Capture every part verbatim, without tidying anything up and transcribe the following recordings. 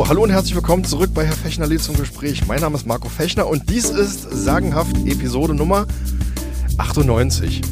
hallo und herzlich willkommen zurück bei Herr Fechner lädt zum Gespräch. Mein Name ist Marco Fechner und dies ist sagenhaft Episode Nummer achtundneunzig.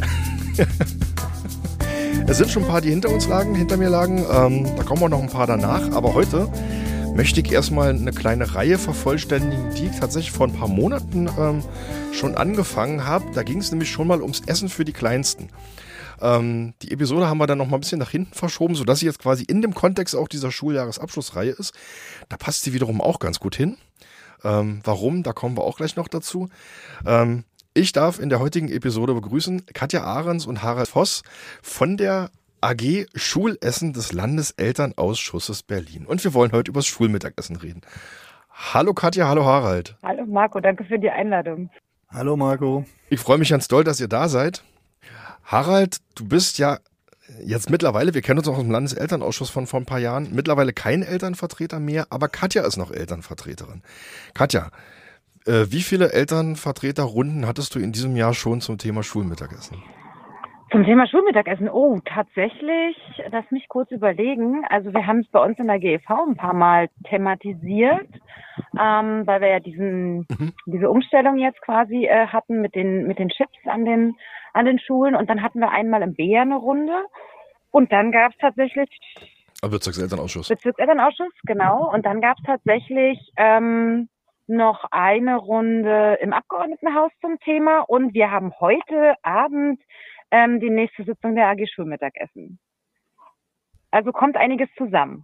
Es sind schon ein paar, die hinter uns lagen, hinter mir lagen. Ähm, da kommen auch noch ein paar danach. Aber heute möchte ich erstmal eine kleine Reihe vervollständigen, die ich tatsächlich vor ein paar Monaten ähm, schon angefangen habe. Da ging es nämlich schon mal ums Essen für die Kleinsten. Ähm, die Episode haben wir dann noch mal ein bisschen nach hinten verschoben, sodass sie jetzt quasi in dem Kontext auch dieser Schuljahresabschlussreihe ist. Da passt sie wiederum auch ganz gut hin. Ähm, warum? Da kommen wir auch gleich noch dazu. Ähm, ich darf in der heutigen Episode begrüßen Katja Ahrens und Harald Voss von der A G Schulessen des Landeselternausschusses Berlin. Und wir wollen heute über das Schulmittagessen reden. Hallo Katja, hallo Harald. Hallo Marco, danke für die Einladung. Hallo Marco. Ich freue mich ganz doll, dass ihr da seid. Harald, du bist ja jetzt mittlerweile, wir kennen uns auch aus dem Landeselternausschuss von vor ein paar Jahren, mittlerweile kein Elternvertreter mehr, aber Katja ist noch Elternvertreterin. Katja, äh, wie viele Elternvertreterrunden hattest du in diesem Jahr schon zum Thema Schulmittagessen? Zum Thema Schulmittagessen, oh, tatsächlich, lass mich kurz überlegen. Also wir haben es bei uns in der G E V ein paar Mal thematisiert, ähm, weil wir ja diesen mhm. diese Umstellung jetzt quasi äh, hatten mit den mit den Chips an den an den Schulen. Und dann hatten wir einmal im B eine Runde. Und dann gab es tatsächlich... Bezirkselternausschuss. Bezirkselternausschuss, genau. Und dann gab es tatsächlich ähm, noch eine Runde im Abgeordnetenhaus zum Thema. Und wir haben heute Abend ähm, die nächste Sitzung der A G Schulmittagessen. Also kommt einiges zusammen.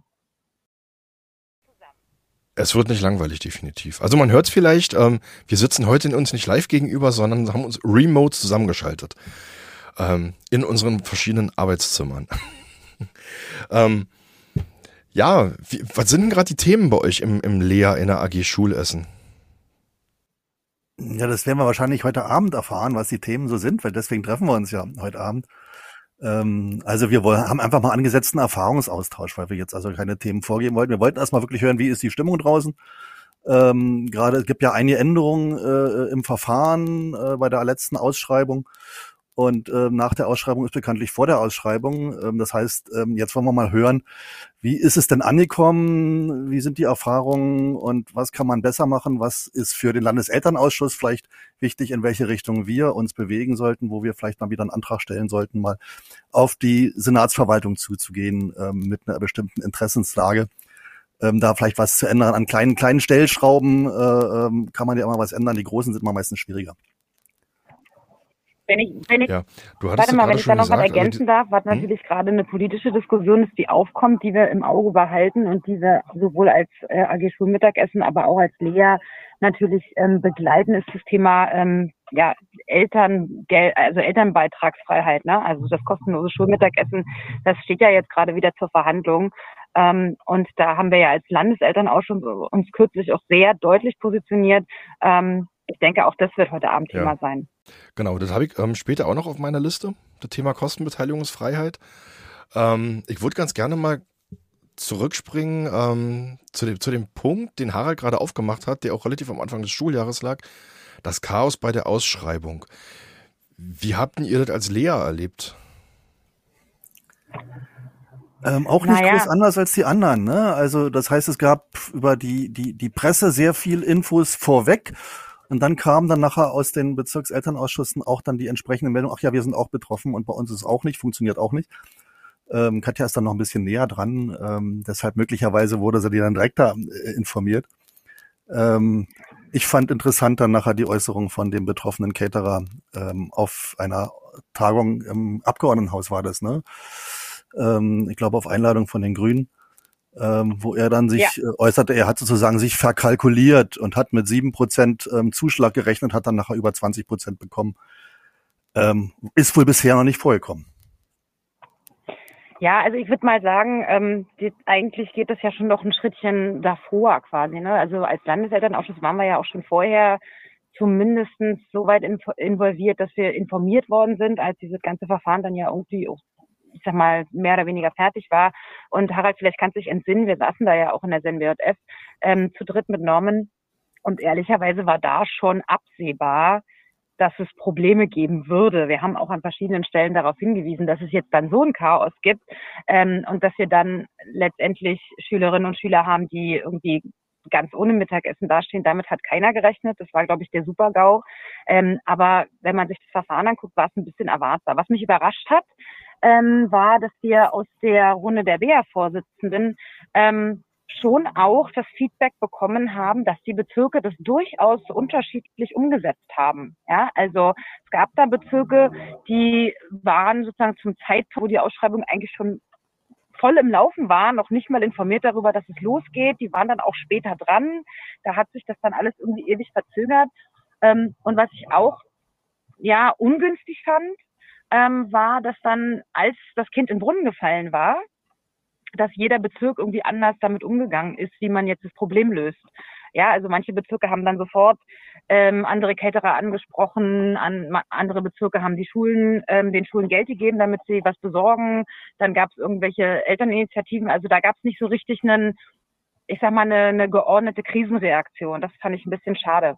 Es wird nicht langweilig, definitiv. Also man hört es vielleicht, ähm, wir sitzen heute uns nicht live gegenüber, sondern haben uns remote zusammengeschaltet. Ähm, in unseren verschiedenen Arbeitszimmern. ähm, ja, wie, was sind denn gerade die Themen bei euch im, im Lea in der A G Schulessen? Ja, das werden wir wahrscheinlich heute Abend erfahren, was die Themen so sind, weil deswegen treffen wir uns ja heute Abend. Ähm, also wir wollen, haben einfach mal angesetzt einen Erfahrungsaustausch, weil wir jetzt also keine Themen vorgeben wollten. Wir wollten erstmal wirklich hören, wie ist die Stimmung draußen. Ähm, gerade, es gibt ja einige Änderungen äh, im Verfahren äh, bei der letzten Ausschreibung. Und äh, nach der Ausschreibung ist bekanntlich vor der Ausschreibung. Ähm, das heißt, ähm, jetzt wollen wir mal hören, wie ist es denn angekommen? Wie sind die Erfahrungen und was kann man besser machen? Was ist für den Landeselternausschuss vielleicht wichtig, in welche Richtung wir uns bewegen sollten, wo wir vielleicht mal wieder einen Antrag stellen sollten, mal auf die Senatsverwaltung zuzugehen ähm, mit einer bestimmten Interessenslage. Ähm, da vielleicht was zu ändern. An kleinen kleinen Stellschrauben äh, ähm, kann man ja immer was ändern. Die großen sind mal meistens schwieriger. Wenn ich, wenn ich, ja, du warte mal, wenn ich da noch gesagt, was ergänzen die, darf, was hm? natürlich gerade eine politische Diskussion ist, die aufkommt, die wir im Auge behalten und die wir sowohl als äh, A G Schulmittagessen, aber auch als Lea natürlich ähm, begleiten, ist das Thema ähm, ja Elterngeld, also Elternbeitragsfreiheit, ne? Also das kostenlose Schulmittagessen, das steht ja jetzt gerade wieder zur Verhandlung. Ähm, und da haben wir ja als Landeselternausschuss uns kürzlich auch sehr deutlich positioniert. Ähm, ich denke, auch das wird heute Abend Thema ja. sein. Genau, das habe ich ähm, später auch noch auf meiner Liste, das Thema Kostenbeteiligungsfreiheit. Ähm, ich würde ganz gerne mal zurückspringen ähm, zu, dem, zu dem Punkt, den Harald gerade aufgemacht hat, der auch relativ am Anfang des Schuljahres lag, das Chaos bei der Ausschreibung. Wie habt ihr das als Lea erlebt? Ähm, auch nicht naja. groß anders als die anderen, ne? Also das heißt, es gab über die die die Presse sehr viel Infos vorweg. Und dann kamen dann nachher aus den Bezirkselternausschüssen auch dann die entsprechende Meldung, ach ja, wir sind auch betroffen und bei uns ist es auch nicht, funktioniert auch nicht. Ähm, Katja ist dann noch ein bisschen näher dran, ähm, deshalb möglicherweise wurde sie dann direkt da äh, informiert. Ähm, ich fand interessant dann nachher die Äußerung von dem betroffenen Caterer ähm, auf einer Tagung im Abgeordnetenhaus war das, ne? Ähm, ich glaube auf Einladung von den Grünen. Ähm, wo er dann sich ja. äh, äußerte, er hat sozusagen sich verkalkuliert und hat mit sieben Prozent ähm, Zuschlag gerechnet, hat dann nachher über zwanzig Prozent bekommen. Ähm, ist wohl bisher noch nicht vorgekommen. Ja, also ich würde mal sagen, ähm, die, eigentlich geht das ja schon noch ein Schrittchen davor quasi, ne? Also als Landeselternausschuss waren wir ja auch schon vorher zumindest so weit in, involviert, dass wir informiert worden sind, als dieses ganze Verfahren dann ja irgendwie auch, ich sag mal, mehr oder weniger fertig war. Und Harald, vielleicht kannst du dich entsinnen, wir saßen da ja auch in der S E N W J F ähm, zu dritt mit Norman. Und ehrlicherweise war da schon absehbar, dass es Probleme geben würde. Wir haben auch an verschiedenen Stellen darauf hingewiesen, dass es jetzt dann so ein Chaos gibt ähm, und dass wir dann letztendlich Schülerinnen und Schüler haben, die irgendwie ganz ohne Mittagessen dastehen. Damit hat keiner gerechnet. Das war, glaube ich, der Super-GAU. Ähm, aber wenn man sich das Verfahren anguckt, war es ein bisschen erwartbar. Was mich überrascht hat, ähm, war, dass wir aus der Runde der B A-Vorsitzenden ähm, schon auch das Feedback bekommen haben, dass die Bezirke das durchaus unterschiedlich umgesetzt haben. Ja, also es gab da Bezirke, die waren sozusagen zum Zeitpunkt, wo die Ausschreibung eigentlich schon voll im Laufen war, noch nicht mal informiert darüber, dass es losgeht. Die waren dann auch später dran. Da hat sich das dann alles irgendwie ewig verzögert. Ähm, und was ich auch ja ungünstig fand, ähm, war, dass dann, als das Kind in den Brunnen gefallen war, dass jeder Bezirk irgendwie anders damit umgegangen ist, wie man jetzt das Problem löst. Ja, also manche Bezirke haben dann sofort ähm, andere Caterer angesprochen, an, andere Bezirke haben die Schulen, ähm, den Schulen Geld gegeben, damit sie was besorgen. Dann gab es irgendwelche Elterninitiativen. Also da gab es nicht so richtig einen, ich sag mal, eine, eine geordnete Krisenreaktion. Das fand ich ein bisschen schade.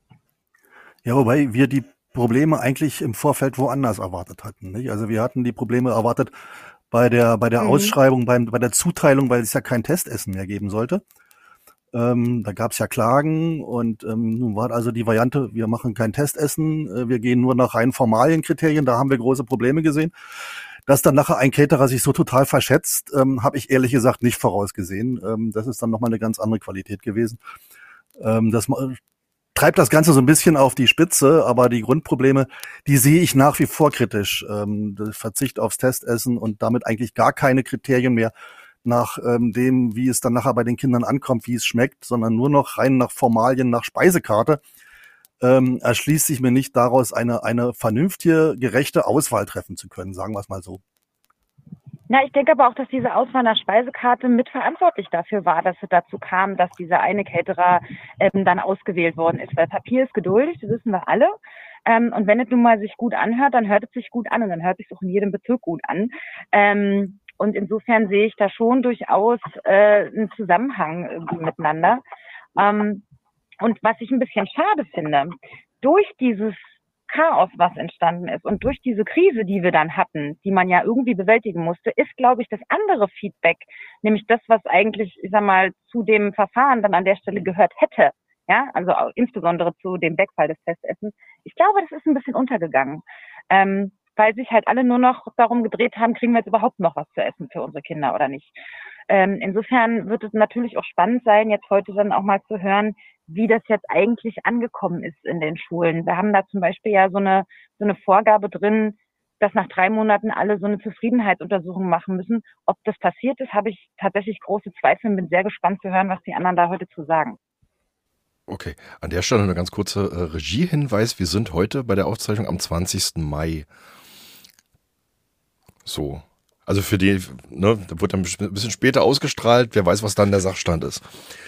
Ja, wobei wir die Probleme eigentlich im Vorfeld woanders erwartet hatten. Nicht? Also wir hatten die Probleme erwartet bei der bei der mhm. Ausschreibung, beim, bei der Zuteilung, weil es ja kein Testessen mehr geben sollte. Ähm, da gab es ja Klagen und ähm, nun war also die Variante, wir machen kein Testessen, äh, wir gehen nur nach rein Formalienkriterien, da haben wir große Probleme gesehen. Dass dann nachher ein Caterer sich so total verschätzt, ähm, habe ich ehrlich gesagt nicht vorausgesehen. Ähm, das ist dann nochmal eine ganz andere Qualität gewesen. Ähm, das treibt das Ganze so ein bisschen auf die Spitze, aber die Grundprobleme, die sehe ich nach wie vor kritisch. Ähm, der Verzicht aufs Testessen und damit eigentlich gar keine Kriterien mehr nach ähm, dem, wie es dann nachher bei den Kindern ankommt, wie es schmeckt, sondern nur noch rein nach Formalien, nach Speisekarte, ähm, erschließt sich mir nicht daraus, eine eine vernünftige, gerechte Auswahl treffen zu können, sagen wir es mal so. Na, ich denke aber auch, dass diese Auswahl nach Speisekarte mitverantwortlich dafür war, dass es dazu kam, dass dieser eine Caterer ähm, dann ausgewählt worden ist. Weil Papier ist geduldig, das wissen wir alle. Ähm, und wenn es nun mal sich gut anhört, dann hört es sich gut an und dann hört es sich auch in jedem Bezirk gut an. Ähm, und insofern sehe ich da schon durchaus äh, einen Zusammenhang irgendwie miteinander. Ähm, und was ich ein bisschen schade finde, durch dieses Chaos, was entstanden ist und durch diese Krise, die wir dann hatten, die man ja irgendwie bewältigen musste, ist, glaube ich, das andere Feedback, nämlich das, was eigentlich, ich sag mal, zu dem Verfahren dann an der Stelle gehört hätte, ja, also auch insbesondere zu dem Wegfall des Testessens. Ich glaube, das ist ein bisschen untergegangen, ähm, weil sich halt alle nur noch darum gedreht haben, kriegen wir jetzt überhaupt noch was zu essen für unsere Kinder oder nicht. Ähm, insofern wird es natürlich auch spannend sein, jetzt heute dann auch mal zu hören, wie das jetzt eigentlich angekommen ist in den Schulen. Wir haben da zum Beispiel ja so eine, so eine Vorgabe drin, dass nach drei Monaten alle so eine Zufriedenheitsuntersuchung machen müssen. Ob das passiert ist, habe ich tatsächlich große Zweifel und bin sehr gespannt zu hören, was die anderen da heute zu sagen. Okay, an der Stelle eine ganz kurze äh, Regiehinweis. Wir sind heute bei der Aufzeichnung am zwanzigsten Mai. So. Also für die, ne, da wird dann ein bisschen später ausgestrahlt. Wer weiß, was dann der Sachstand ist.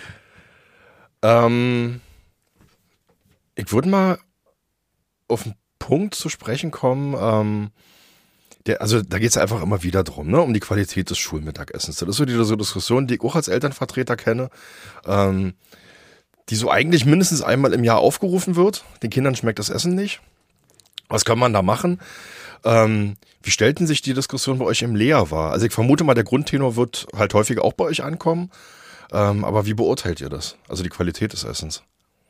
Ähm, ich würde mal auf einen Punkt zu sprechen kommen. Ähm, der, also da geht es einfach immer wieder drum, ne, um die Qualität des Schulmittagessens. Das ist so diese so Diskussion, die ich auch als Elternvertreter kenne, ähm, die so eigentlich mindestens einmal im Jahr aufgerufen wird. Den Kindern schmeckt das Essen nicht. Was kann man da machen? Ähm, wie stellten sich die Diskussion bei euch im Lea wahr? Also ich vermute mal, der Grundtenor wird halt häufiger auch bei euch ankommen. Ähm, aber wie beurteilt ihr das? Also die Qualität des Essens?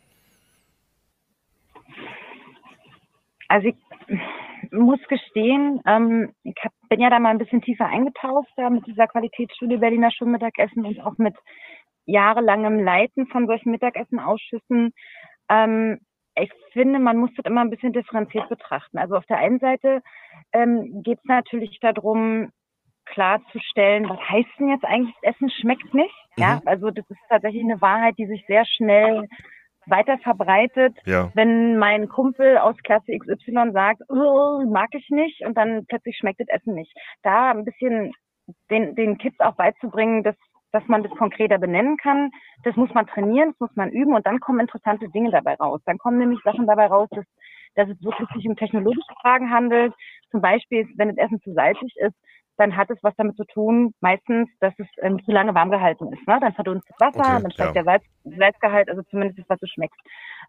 Also ich muss gestehen, ähm, ich hab, bin ja da mal ein bisschen tiefer eingetaucht da mit dieser Qualitätsstudie Berliner Schulmittagessen und auch mit jahrelangem Leiten von solchen Mittagessenausschüssen. Ähm, ich finde, man muss das immer ein bisschen differenziert betrachten. Also auf der einen Seite ähm, geht es natürlich darum, klarzustellen, was heißt denn jetzt eigentlich, das Essen schmeckt nicht? Mhm. Ja, also das ist tatsächlich eine Wahrheit, die sich sehr schnell weiter verbreitet. Ja. Wenn mein Kumpel aus Klasse X Y sagt, oh, mag ich nicht, und dann plötzlich schmeckt das Essen nicht. Da ein bisschen den, den Kids auch beizubringen, dass, dass man das konkreter benennen kann, das muss man trainieren, das muss man üben, und dann kommen interessante Dinge dabei raus. Dann kommen nämlich Sachen dabei raus, dass, dass es wirklich sich um technologische Fragen handelt. Zum Beispiel, wenn das Essen zu salzig ist, dann hat es was damit zu tun, meistens, dass es ähm, zu lange warm gehalten ist. Ne? Dann verdunstet Wasser, okay, dann steigt ja. der Salz, Salzgehalt, also zumindest das, was du schmeckst. Ähm,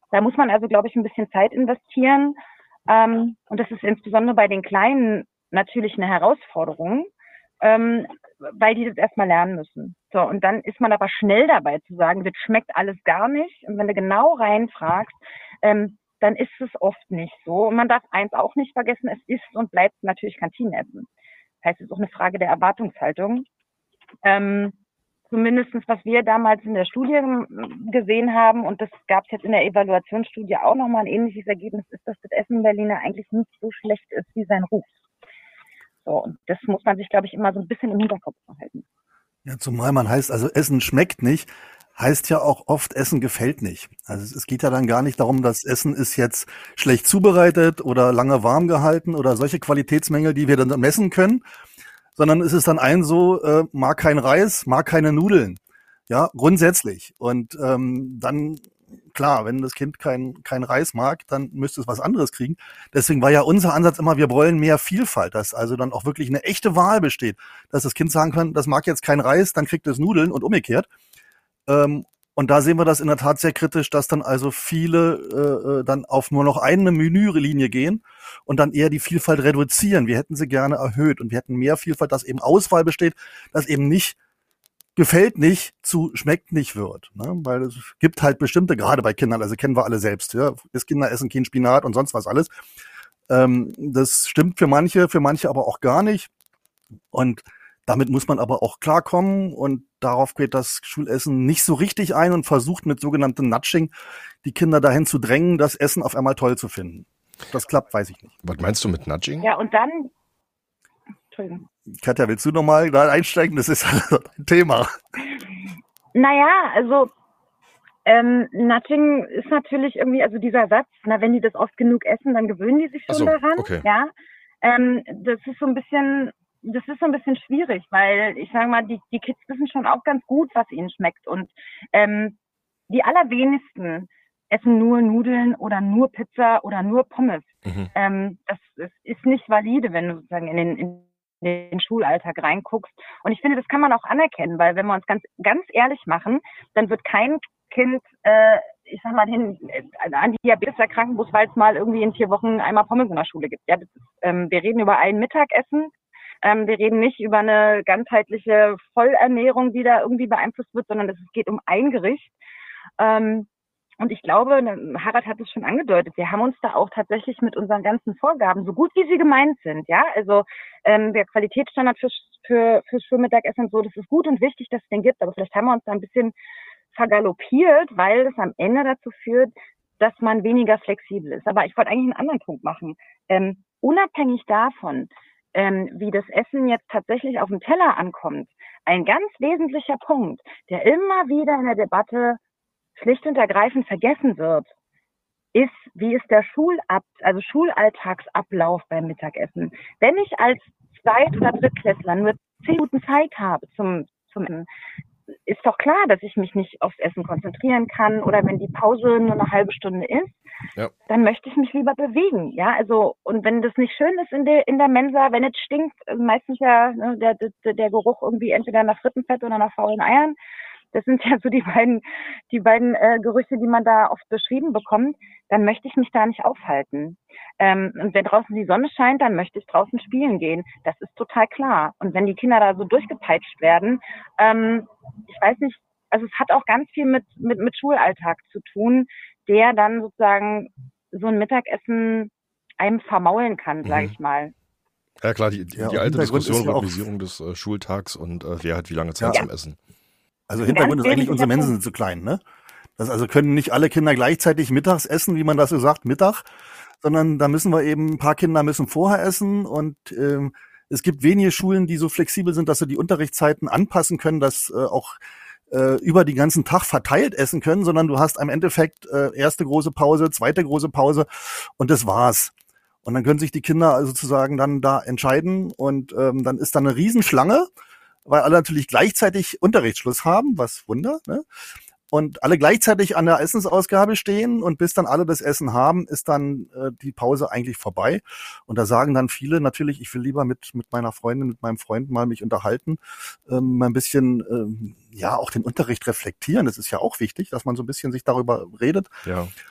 Da muss man also, glaube ich, ein bisschen Zeit investieren. Ähm, und das ist insbesondere bei den Kleinen natürlich eine Herausforderung, ähm, weil die das erstmal lernen müssen. So, und dann ist man aber schnell dabei zu sagen, das schmeckt alles gar nicht. Und wenn du genau reinfragst, ähm, dann ist es oft nicht so. Und man darf eins auch nicht vergessen, es ist und bleibt natürlich Kantinenessen. Das heißt, es ist auch eine Frage der Erwartungshaltung. Ähm, Zumindest was wir damals in der Studie gesehen haben, und das gab es jetzt in der Evaluationsstudie auch nochmal ein ähnliches Ergebnis, ist, dass das Essen Berliner eigentlich nicht so schlecht ist wie sein Ruf. So, und das muss man sich, glaube ich, immer so ein bisschen im Hinterkopf behalten. Ja, zumal man heißt, also Essen schmeckt nicht, heißt ja auch oft, Essen gefällt nicht. Also es geht ja dann gar nicht darum, dass Essen ist jetzt schlecht zubereitet oder lange warm gehalten oder solche Qualitätsmängel, die wir dann messen können, sondern es ist dann ein so, äh, mag kein Reis, mag keine Nudeln. Ja, grundsätzlich. Und ähm, dann, klar, wenn das Kind kein, kein Reis mag, dann müsste es was anderes kriegen. Deswegen war ja unser Ansatz immer, wir wollen mehr Vielfalt, dass also dann auch wirklich eine echte Wahl besteht, dass das Kind sagen kann, das mag jetzt kein Reis, dann kriegt es Nudeln und umgekehrt. Ähm, und da sehen wir das in der Tat sehr kritisch, dass dann also viele äh, dann auf nur noch eine Menülinie gehen und dann eher die Vielfalt reduzieren. Wir hätten sie gerne erhöht und wir hätten mehr Vielfalt, dass eben Auswahl besteht, dass eben nicht gefällt nicht zu schmeckt nicht wird. Ne? Weil es gibt halt bestimmte, gerade bei Kindern, also kennen wir alle selbst, ja, das Kinder essen kein Spinat und sonst was alles. Ähm, das stimmt für manche, für manche aber auch gar nicht. Und damit muss man aber auch klarkommen und darauf geht das Schulessen nicht so richtig ein und versucht mit sogenanntem Nudging die Kinder dahin zu drängen, das Essen auf einmal toll zu finden. Ob das klappt, weiß ich nicht. Was meinst du mit Nudging? Ja, und dann... Entschuldigung. Katja, willst du nochmal da einsteigen? Das ist ein Thema. Naja, also ähm, Nudging ist natürlich irgendwie, also dieser Satz, na, wenn die das oft genug essen, dann gewöhnen die sich schon Ach so, daran. okay. Ja, ähm, das ist so ein bisschen... Das ist so ein bisschen schwierig, weil ich sage mal, die, die Kids wissen schon auch ganz gut, was ihnen schmeckt. Und ähm, die allerwenigsten essen nur Nudeln oder nur Pizza oder nur Pommes. Mhm. Ähm, das, das ist nicht valide, wenn du sozusagen in den, in den Schulalltag reinguckst. Und ich finde, das kann man auch anerkennen, weil wenn wir uns ganz, ganz ehrlich machen, dann wird kein Kind, äh, ich sag mal, den, äh, an Diabetes erkranken muss, weil es mal irgendwie in vier Wochen einmal Pommes in der Schule gibt. Ja, das ist, ähm, wir reden über ein Mittagessen. Ähm, wir reden nicht über eine ganzheitliche Vollernährung, die da irgendwie beeinflusst wird, sondern es geht um ein Gericht. Ähm, und ich glaube, Harald hat es schon angedeutet, wir haben uns da auch tatsächlich mit unseren ganzen Vorgaben, so gut wie sie gemeint sind, ja, also ähm, der Qualitätsstandard für, für, für Schulmittagessen und so, das ist gut und wichtig, dass es den gibt, aber vielleicht haben wir uns da ein bisschen vergaloppiert, weil das am Ende dazu führt, dass man weniger flexibel ist. Aber ich wollte eigentlich einen anderen Punkt machen. Ähm, unabhängig davon, Ähm, wie das Essen jetzt tatsächlich auf dem Teller ankommt. Ein ganz wesentlicher Punkt, der immer wieder in der Debatte schlicht und ergreifend vergessen wird, ist, wie ist der Schulab, also Schulalltagsablauf beim Mittagessen. Wenn ich als Zweit- oder Drittklässler nur zehn Minuten Zeit habe zum, zum Essen, ist doch klar, dass ich mich nicht aufs Essen konzentrieren kann oder wenn die Pause nur eine halbe Stunde ist, ja, dann möchte ich mich lieber bewegen, ja, also und wenn das nicht schön ist in der in der Mensa, wenn es stinkt, meistens ja ne, der, der der Geruch irgendwie entweder nach Frittenfett oder nach faulen Eiern, das sind ja so die beiden die beiden äh, Gerüche, die man da oft beschrieben bekommt, dann möchte ich mich da nicht aufhalten. Ähm, und wenn draußen die Sonne scheint, dann möchte ich draußen spielen gehen. Das ist total klar. Und wenn die Kinder da so durchgepeitscht werden, ähm, ich weiß nicht, also es hat auch ganz viel mit, mit, mit Schulalltag zu tun, der dann sozusagen so ein Mittagessen einem vermaulen kann, sage ich mal. Ja klar, die, die, ja, die alte Diskussion, Rhythmisierung des äh, Schultags und äh, wer hat wie lange Zeit ja. zum Essen. Also Hintergrund ist eigentlich, unsere Mensen sind zu klein, ne? Das also können nicht alle Kinder gleichzeitig mittags essen, wie man das so sagt, Mittag, sondern da müssen wir eben, ein paar Kinder müssen vorher essen und ähm, es gibt wenige Schulen, die so flexibel sind, dass sie die Unterrichtszeiten anpassen können, dass äh, auch äh, über den ganzen Tag verteilt essen können, sondern du hast im Endeffekt äh, erste große Pause, zweite große Pause und das war's. Und dann können sich die Kinder also sozusagen dann da entscheiden und ähm, dann ist da eine Riesenschlange, weil alle natürlich gleichzeitig Unterrichtsschluss haben, was Wunder, ne? Und alle gleichzeitig an der Essensausgabe stehen und bis dann alle das Essen haben, ist dann äh, die Pause eigentlich vorbei. Und da sagen dann viele natürlich, ich will lieber mit mit meiner Freundin, mit meinem Freund mal mich unterhalten, ähm, mal ein bisschen, ähm, ja, auch den Unterricht reflektieren. Das ist ja auch wichtig, dass man so ein bisschen sich darüber redet. Ja.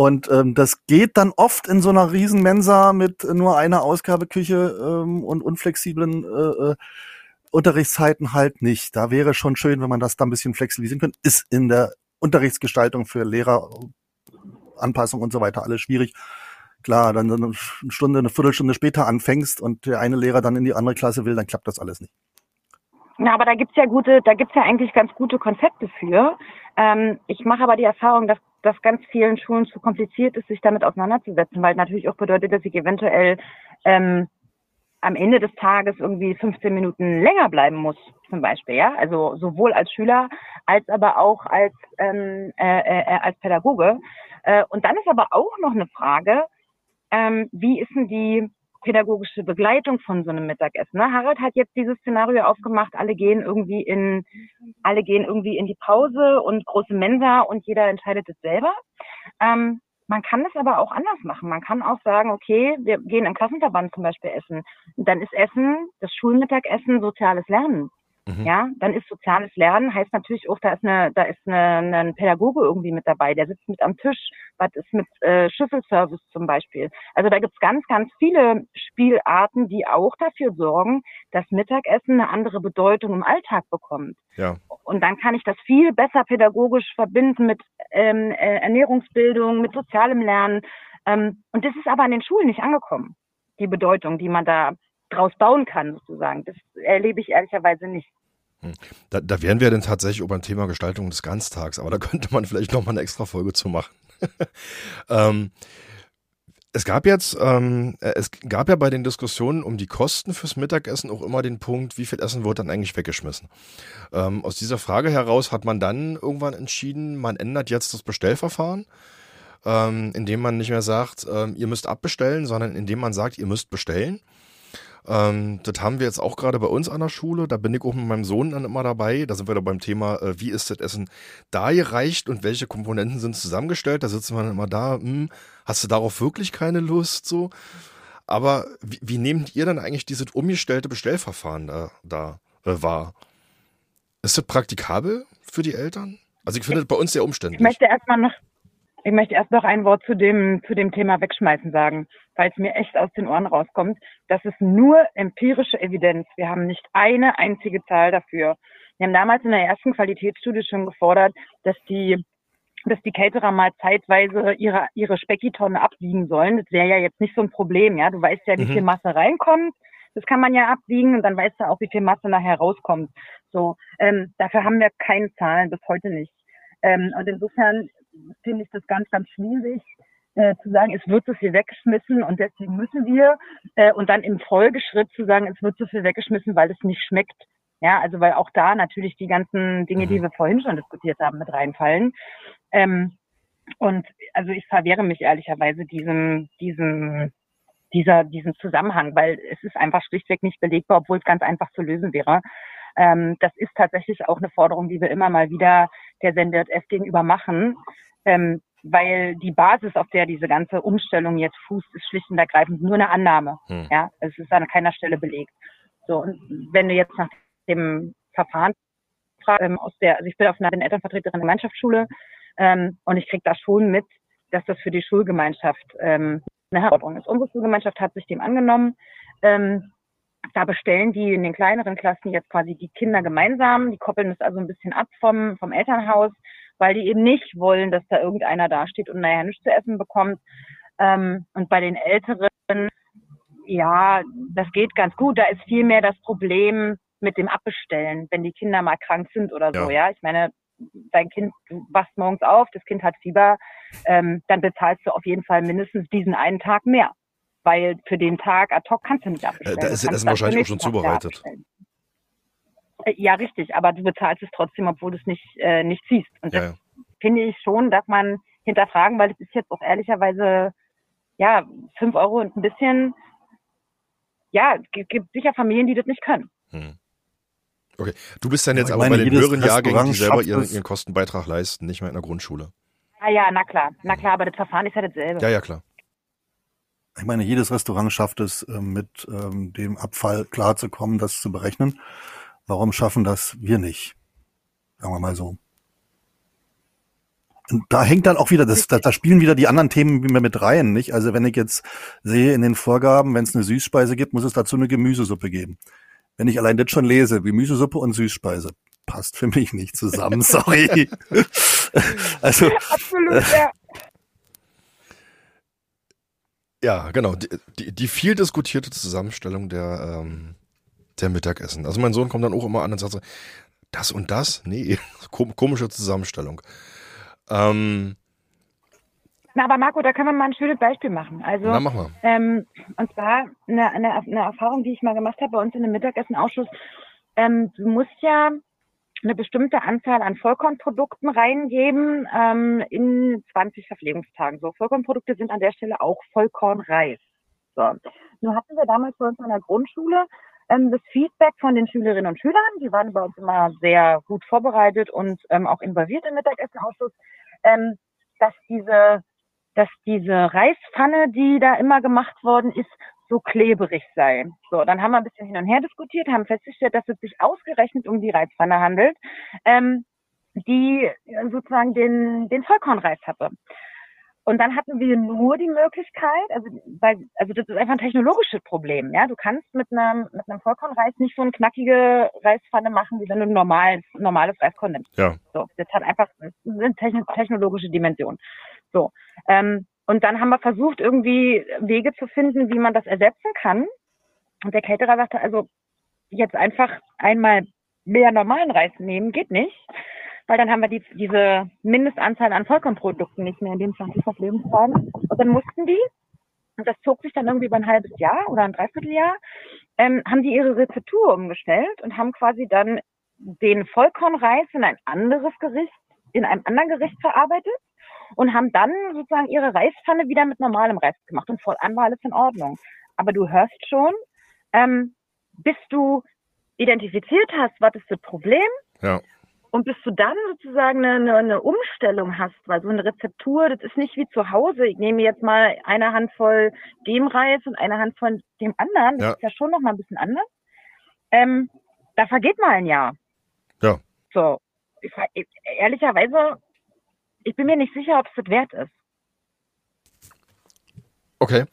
Und ähm, das geht dann oft in so einer riesen Mensa mit nur einer Ausgabeküche ähm, und unflexiblen äh, äh, Unterrichtszeiten halt nicht. Da wäre schon schön, wenn man das da ein bisschen flexibilisieren könnte. Ist in der Unterrichtsgestaltung für Lehrer, Anpassung und so weiter alles schwierig. Klar, dann eine Stunde, eine Viertelstunde später anfängst und der eine Lehrer dann in die andere Klasse will, dann klappt das alles nicht. Na, aber da gibt's ja gute, da gibt's ja eigentlich ganz gute Konzepte für. Ähm, ich mache aber die Erfahrung, dass das ganz vielen Schulen zu kompliziert ist, sich damit auseinanderzusetzen, weil natürlich auch bedeutet, dass ich eventuell ähm, am Ende des Tages irgendwie fünfzehn Minuten länger bleiben muss, zum Beispiel, ja. Also sowohl als Schüler als aber auch als ähm, äh, äh, als Pädagoge. Äh, und dann ist aber auch noch eine Frage, ähm, wie ist denn die pädagogische Begleitung von so einem Mittagessen? Ne? Harald hat jetzt dieses Szenario aufgemacht, alle gehen irgendwie in, alle gehen irgendwie in die Pause und große Mensa und jeder entscheidet es selber. Ähm, man kann das aber auch anders machen. Man kann auch sagen, okay, wir gehen im Klassenverband zum Beispiel essen. Und dann ist Essen, das Schulmittagessen, soziales Lernen. Mhm. Ja, dann ist soziales Lernen, heißt natürlich auch, da ist eine, da ist eine, ein Pädagoge irgendwie mit dabei, der sitzt mit am Tisch, was ist mit äh, Schüsselservice zum Beispiel. Also da gibt's ganz, ganz viele Spielarten, die auch dafür sorgen, dass Mittagessen eine andere Bedeutung im Alltag bekommt. Ja. Und dann kann ich das viel besser pädagogisch verbinden mit ähm, äh, Ernährungsbildung, mit sozialem Lernen. Ähm, und das ist aber an den Schulen nicht angekommen, die Bedeutung, die man da draus bauen kann, sozusagen. Das erlebe ich ehrlicherweise nicht. Da, da wären wir dann tatsächlich über ein Thema Gestaltung des Ganztags, aber da könnte man vielleicht noch mal eine extra Folge zu machen. ähm, es gab jetzt, ähm, es gab ja bei den Diskussionen um die Kosten fürs Mittagessen auch immer den Punkt, wie viel Essen wird dann eigentlich weggeschmissen. Ähm, aus dieser Frage heraus hat man dann irgendwann entschieden, man ändert jetzt das Bestellverfahren, ähm, indem man nicht mehr sagt, ähm, ihr müsst abbestellen, sondern indem man sagt, ihr müsst bestellen. Ähm, das haben wir jetzt auch gerade bei uns an der Schule. Da bin ich auch mit meinem Sohn dann immer dabei. Da sind wir da beim Thema, äh, wie ist das Essen da gereicht und welche Komponenten sind zusammengestellt. Da sitzen wir dann immer da, hm, hast du darauf wirklich keine Lust? So. Aber wie, wie nehmt ihr dann eigentlich dieses umgestellte Bestellverfahren da, da äh, wahr? Ist das praktikabel für die Eltern? Also ich finde das bei uns sehr umständlich. Ich möchte erstmal noch Ich möchte erst noch ein Wort zu dem, zu dem Thema Wegschmeißen sagen, weil es mir echt aus den Ohren rauskommt. Das ist nur empirische Evidenz. Wir haben nicht eine einzige Zahl dafür. Wir haben damals in der ersten Qualitätsstudie schon gefordert, dass die, dass die Caterer mal zeitweise ihre, ihre Speckitonne abwiegen sollen. Das wäre ja jetzt nicht so ein Problem, ja. Du weißt ja, wie mhm. viel Masse reinkommt. Das kann man ja abwiegen und dann weißt du auch, wie viel Masse nachher rauskommt. So, ähm, dafür haben wir keine Zahlen, bis heute nicht. Ähm, und insofern finde ich das ganz, ganz schwierig, äh, zu sagen, es wird so viel weggeschmissen und deswegen müssen wir, äh, und dann im Folgeschritt zu sagen, es wird so viel weggeschmissen, weil es nicht schmeckt. Ja, also weil auch da natürlich die ganzen Dinge, die wir vorhin schon diskutiert haben, mit reinfallen. Ähm, und also ich verwehre mich ehrlicherweise diesem, diesem, dieser, diesem Zusammenhang, weil es ist einfach schlichtweg nicht belegbar, obwohl es ganz einfach zu lösen wäre. Ähm, das ist tatsächlich auch eine Forderung, die wir immer mal wieder der N D J F gegenüber machen, ähm, weil die Basis, auf der diese ganze Umstellung jetzt fußt, ist schlicht und ergreifend nur eine Annahme. Hm. Ja, es ist an keiner Stelle belegt. So, und wenn du jetzt nach dem Verfahren ähm, aus der, also ich bin auf einer Elternvertreterin der Gemeinschaftsschule ähm, und ich kriege da schon mit, dass das für die Schulgemeinschaft ähm, eine Herausforderung ist. Unsere Schulgemeinschaft hat sich dem angenommen. Ähm, Da bestellen die in den kleineren Klassen jetzt quasi die Kinder gemeinsam. Die koppeln es also ein bisschen ab vom, vom Elternhaus, weil die eben nicht wollen, dass da irgendeiner dasteht und nachher nichts zu essen bekommt. Ähm, und bei den Älteren, ja, das geht ganz gut. Da ist viel mehr das Problem mit dem Abbestellen, wenn die Kinder mal krank sind oder so. Ja, ja? Ich meine, dein Kind, du wachst morgens auf, das Kind hat Fieber, ähm, dann bezahlst du auf jeden Fall mindestens diesen einen Tag mehr. Weil für den Tag ad hoc kannst du nicht abbestellen. Da ist das Essen wahrscheinlich auch schon zubereitet. Ja, richtig, aber du bezahlst es trotzdem, obwohl du es nicht, äh, nicht ziehst. Und das ja, ja. finde ich schon, dass man hinterfragen, weil es ist jetzt auch ehrlicherweise, ja, fünf Euro und ein bisschen, ja, es gibt sicher Familien, die das nicht können. Hm. Okay, du bist dann jetzt ja, aber meine, bei den höheren Jahrgängen, die selber ihren, ihren Kostenbeitrag leisten, nicht mehr in der Grundschule. Ah ja, na klar, na klar, aber das Verfahren ist ja dasselbe. Ja, ja, klar. Ich meine, jedes Restaurant schafft es, mit ähm, dem Abfall klarzukommen, das zu berechnen. Warum schaffen das wir nicht? Sagen wir mal so. Und da hängt dann auch wieder, das, da, da spielen wieder die anderen Themen mit rein, nicht? Also wenn ich jetzt sehe in den Vorgaben, wenn es eine Süßspeise gibt, muss es dazu eine Gemüsesuppe geben. Wenn ich allein das schon lese, Gemüsesuppe und Süßspeise, passt für mich nicht zusammen, sorry. Also Absolut, ja. Ja, genau. Die, die, die viel diskutierte Zusammenstellung der, ähm, der Mittagessen. Also mein Sohn kommt dann auch immer an und sagt so, das und das? Nee, komische Zusammenstellung. Ähm, Na, aber Marco, da können wir mal ein schönes Beispiel machen. Also, na, mach mal. Ähm, und zwar eine, eine, eine Erfahrung, die ich mal gemacht habe bei uns in einem Mittagessenausschuss. Ähm, du musst ja eine bestimmte Anzahl an Vollkornprodukten reingeben ähm, in zwanzig Verpflegungstagen. So, Vollkornprodukte sind an der Stelle auch Vollkornreis. So. Nun hatten wir damals bei uns in der Grundschule ähm, das Feedback von den Schülerinnen und Schülern. Die waren bei uns immer sehr gut vorbereitet und ähm, auch involviert im Mittagessenausschuss, ähm, dass diese, dass diese Reispfanne, die da immer gemacht worden ist, so kleberig sei. So, dann haben wir ein bisschen hin und her diskutiert, haben festgestellt, dass es sich ausgerechnet um die Reispfanne handelt, ähm, die sozusagen den, den Vollkornreis hatte. Und dann hatten wir nur die Möglichkeit, also, weil, also das ist einfach ein technologisches Problem, ja. Du kannst mit einem, mit einem Vollkornreis nicht so eine knackige Reispfanne machen, wie wenn du ein normales, normales Reiskorn nimmst. Ja. So, das hat einfach eine technologische Dimension. So, ähm, und dann haben wir versucht, irgendwie Wege zu finden, wie man das ersetzen kann. Und der Caterer sagte, also jetzt einfach einmal mehr normalen Reis nehmen, geht nicht. Weil dann haben wir die, diese Mindestanzahl an Vollkornprodukten nicht mehr in den zwanzig Verpflegungstagen. Und dann mussten die, und das zog sich dann irgendwie über ein halbes Jahr oder ein Dreivierteljahr, ähm, haben die ihre Rezeptur umgestellt und haben quasi dann den Vollkornreis in ein anderes Gericht, in einem anderen Gericht verarbeitet. Und haben dann sozusagen ihre Reispfanne wieder mit normalem Reis gemacht. Und fortan war alles in Ordnung. Aber du hörst schon, ähm, bis du identifiziert hast, was ist das Problem? Ja. Und bis du dann sozusagen eine, eine Umstellung hast, weil so eine Rezeptur, das ist nicht wie zu Hause. Ich nehme jetzt mal eine Handvoll dem Reis und eine Handvoll dem anderen. Das Ja. ist ja schon noch mal ein bisschen anders. Ähm, da vergeht mal ein Jahr. Ja. So, ich, ehrlicherweise, ich bin mir nicht sicher, ob es das wert ist. Okay.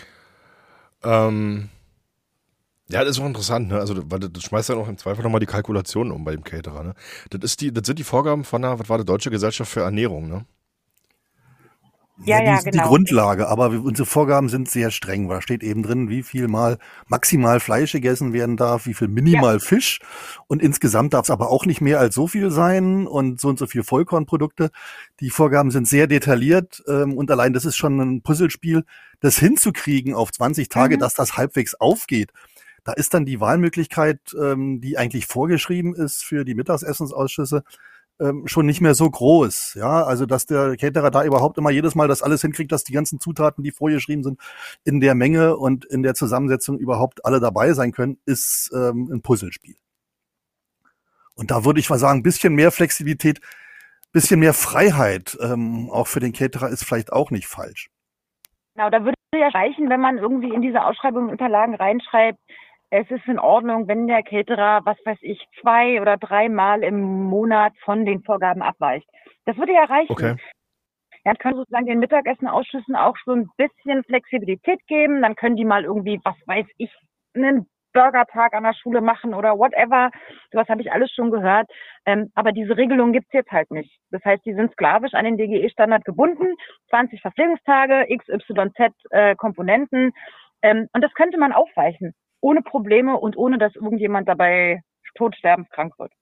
Ähm, ja, das ist auch interessant, ne? Also, weil das, das schmeißt ja noch im Zweifel nochmal die Kalkulation um bei dem Caterer, ne? Das ist die, das sind die Vorgaben von der, was war der Deutsche Gesellschaft für Ernährung, ne? Ja, Ja, die ja, sind genau. die Grundlage, aber wir- unsere Vorgaben sind sehr streng, weil da steht eben drin, wie viel mal maximal Fleisch gegessen werden darf, wie viel minimal Fisch und insgesamt darf es aber auch nicht mehr als so viel sein und so und so viel Vollkornprodukte. Die Vorgaben sind sehr detailliert ähm, und allein das ist schon ein Puzzlespiel, das hinzukriegen auf zwanzig Tage, Mhm. dass das halbwegs aufgeht. Da ist dann die Wahlmöglichkeit, ähm, die eigentlich vorgeschrieben ist für die Mittagsessensausschüsse, ähm, schon nicht mehr so groß. Ja, also dass der Caterer da überhaupt immer jedes Mal das alles hinkriegt, dass die ganzen Zutaten, die vorgeschrieben sind, in der Menge und in der Zusammensetzung überhaupt alle dabei sein können, ist ähm, ein Puzzlespiel. Und da würde ich mal sagen, ein bisschen mehr Flexibilität, bisschen mehr Freiheit, ähm, auch für den Caterer ist vielleicht auch nicht falsch. Genau, da würde ja reichen, wenn man irgendwie in diese Ausschreibung Unterlagen reinschreibt, es ist in Ordnung, wenn der Caterer, was weiß ich, zwei oder dreimal im Monat von den Vorgaben abweicht. Das würde ja reichen. Okay. Ja, dann können sozusagen den Mittagessenausschüssen auch so ein bisschen Flexibilität geben. Dann können die mal irgendwie, was weiß ich, einen Burgertag an der Schule machen oder whatever. Sowas habe ich alles schon gehört. Ähm, aber diese Regelung gibt's jetzt halt nicht. Das heißt, die sind sklavisch an den D G E-Standard gebunden. zwanzig Verpflegungstage, X Y Z äh, Komponenten. Ähm, und das könnte man aufweichen. Ohne Probleme und ohne, dass irgendjemand dabei todsterbenskrank wird.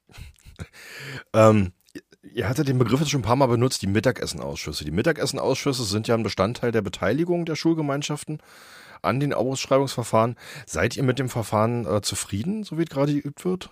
Ähm, ihr hattet den Begriff jetzt schon ein paar Mal benutzt, die Mittagessenausschüsse. Die Mittagessenausschüsse sind ja ein Bestandteil der Beteiligung der Schulgemeinschaften an den Ausschreibungsverfahren. Seid ihr mit dem Verfahren äh, zufrieden, so wie es gerade geübt wird?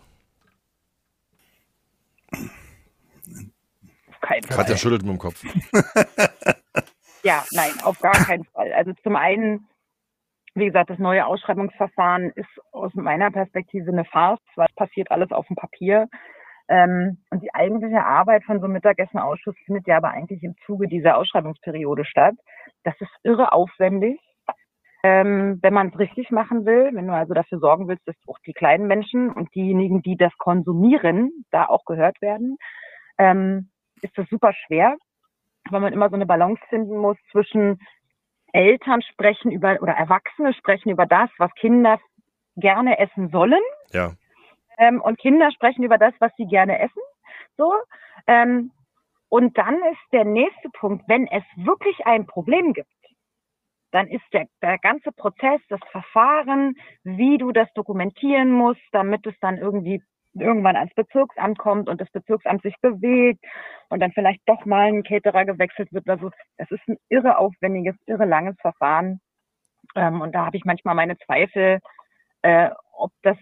Auf keinen Fall. Katja schüttelt mit dem Kopf. Ja, nein, auf gar keinen Fall. Also zum einen, wie gesagt, das neue Ausschreibungsverfahren ist aus meiner Perspektive eine Farce, weil es passiert alles auf dem Papier. Ähm, und die eigentliche Arbeit von so einem Mittagessenausschuss findet ja aber eigentlich im Zuge dieser Ausschreibungsperiode statt. Das ist irre aufwendig, ähm, wenn man es richtig machen will, wenn du also dafür sorgen willst, dass auch die kleinen Menschen und diejenigen, die das konsumieren, da auch gehört werden, ähm, ist das super schwer. weil man immer so eine Balance finden muss zwischen Eltern sprechen über oder Erwachsene sprechen über das, was Kinder gerne essen sollen. Ja. Ähm, und Kinder sprechen über das, was sie gerne essen. So. Ähm, und dann ist der nächste Punkt, wenn es wirklich ein Problem gibt, dann ist der, der ganze Prozess, das Verfahren, wie du das dokumentieren musst, damit es dann irgendwie irgendwann ans Bezirksamt kommt und das Bezirksamt sich bewegt und dann vielleicht doch mal ein Caterer gewechselt wird. Also das ist ein irre aufwendiges, irre langes Verfahren. Ähm, und da habe ich manchmal meine Zweifel, äh, ob das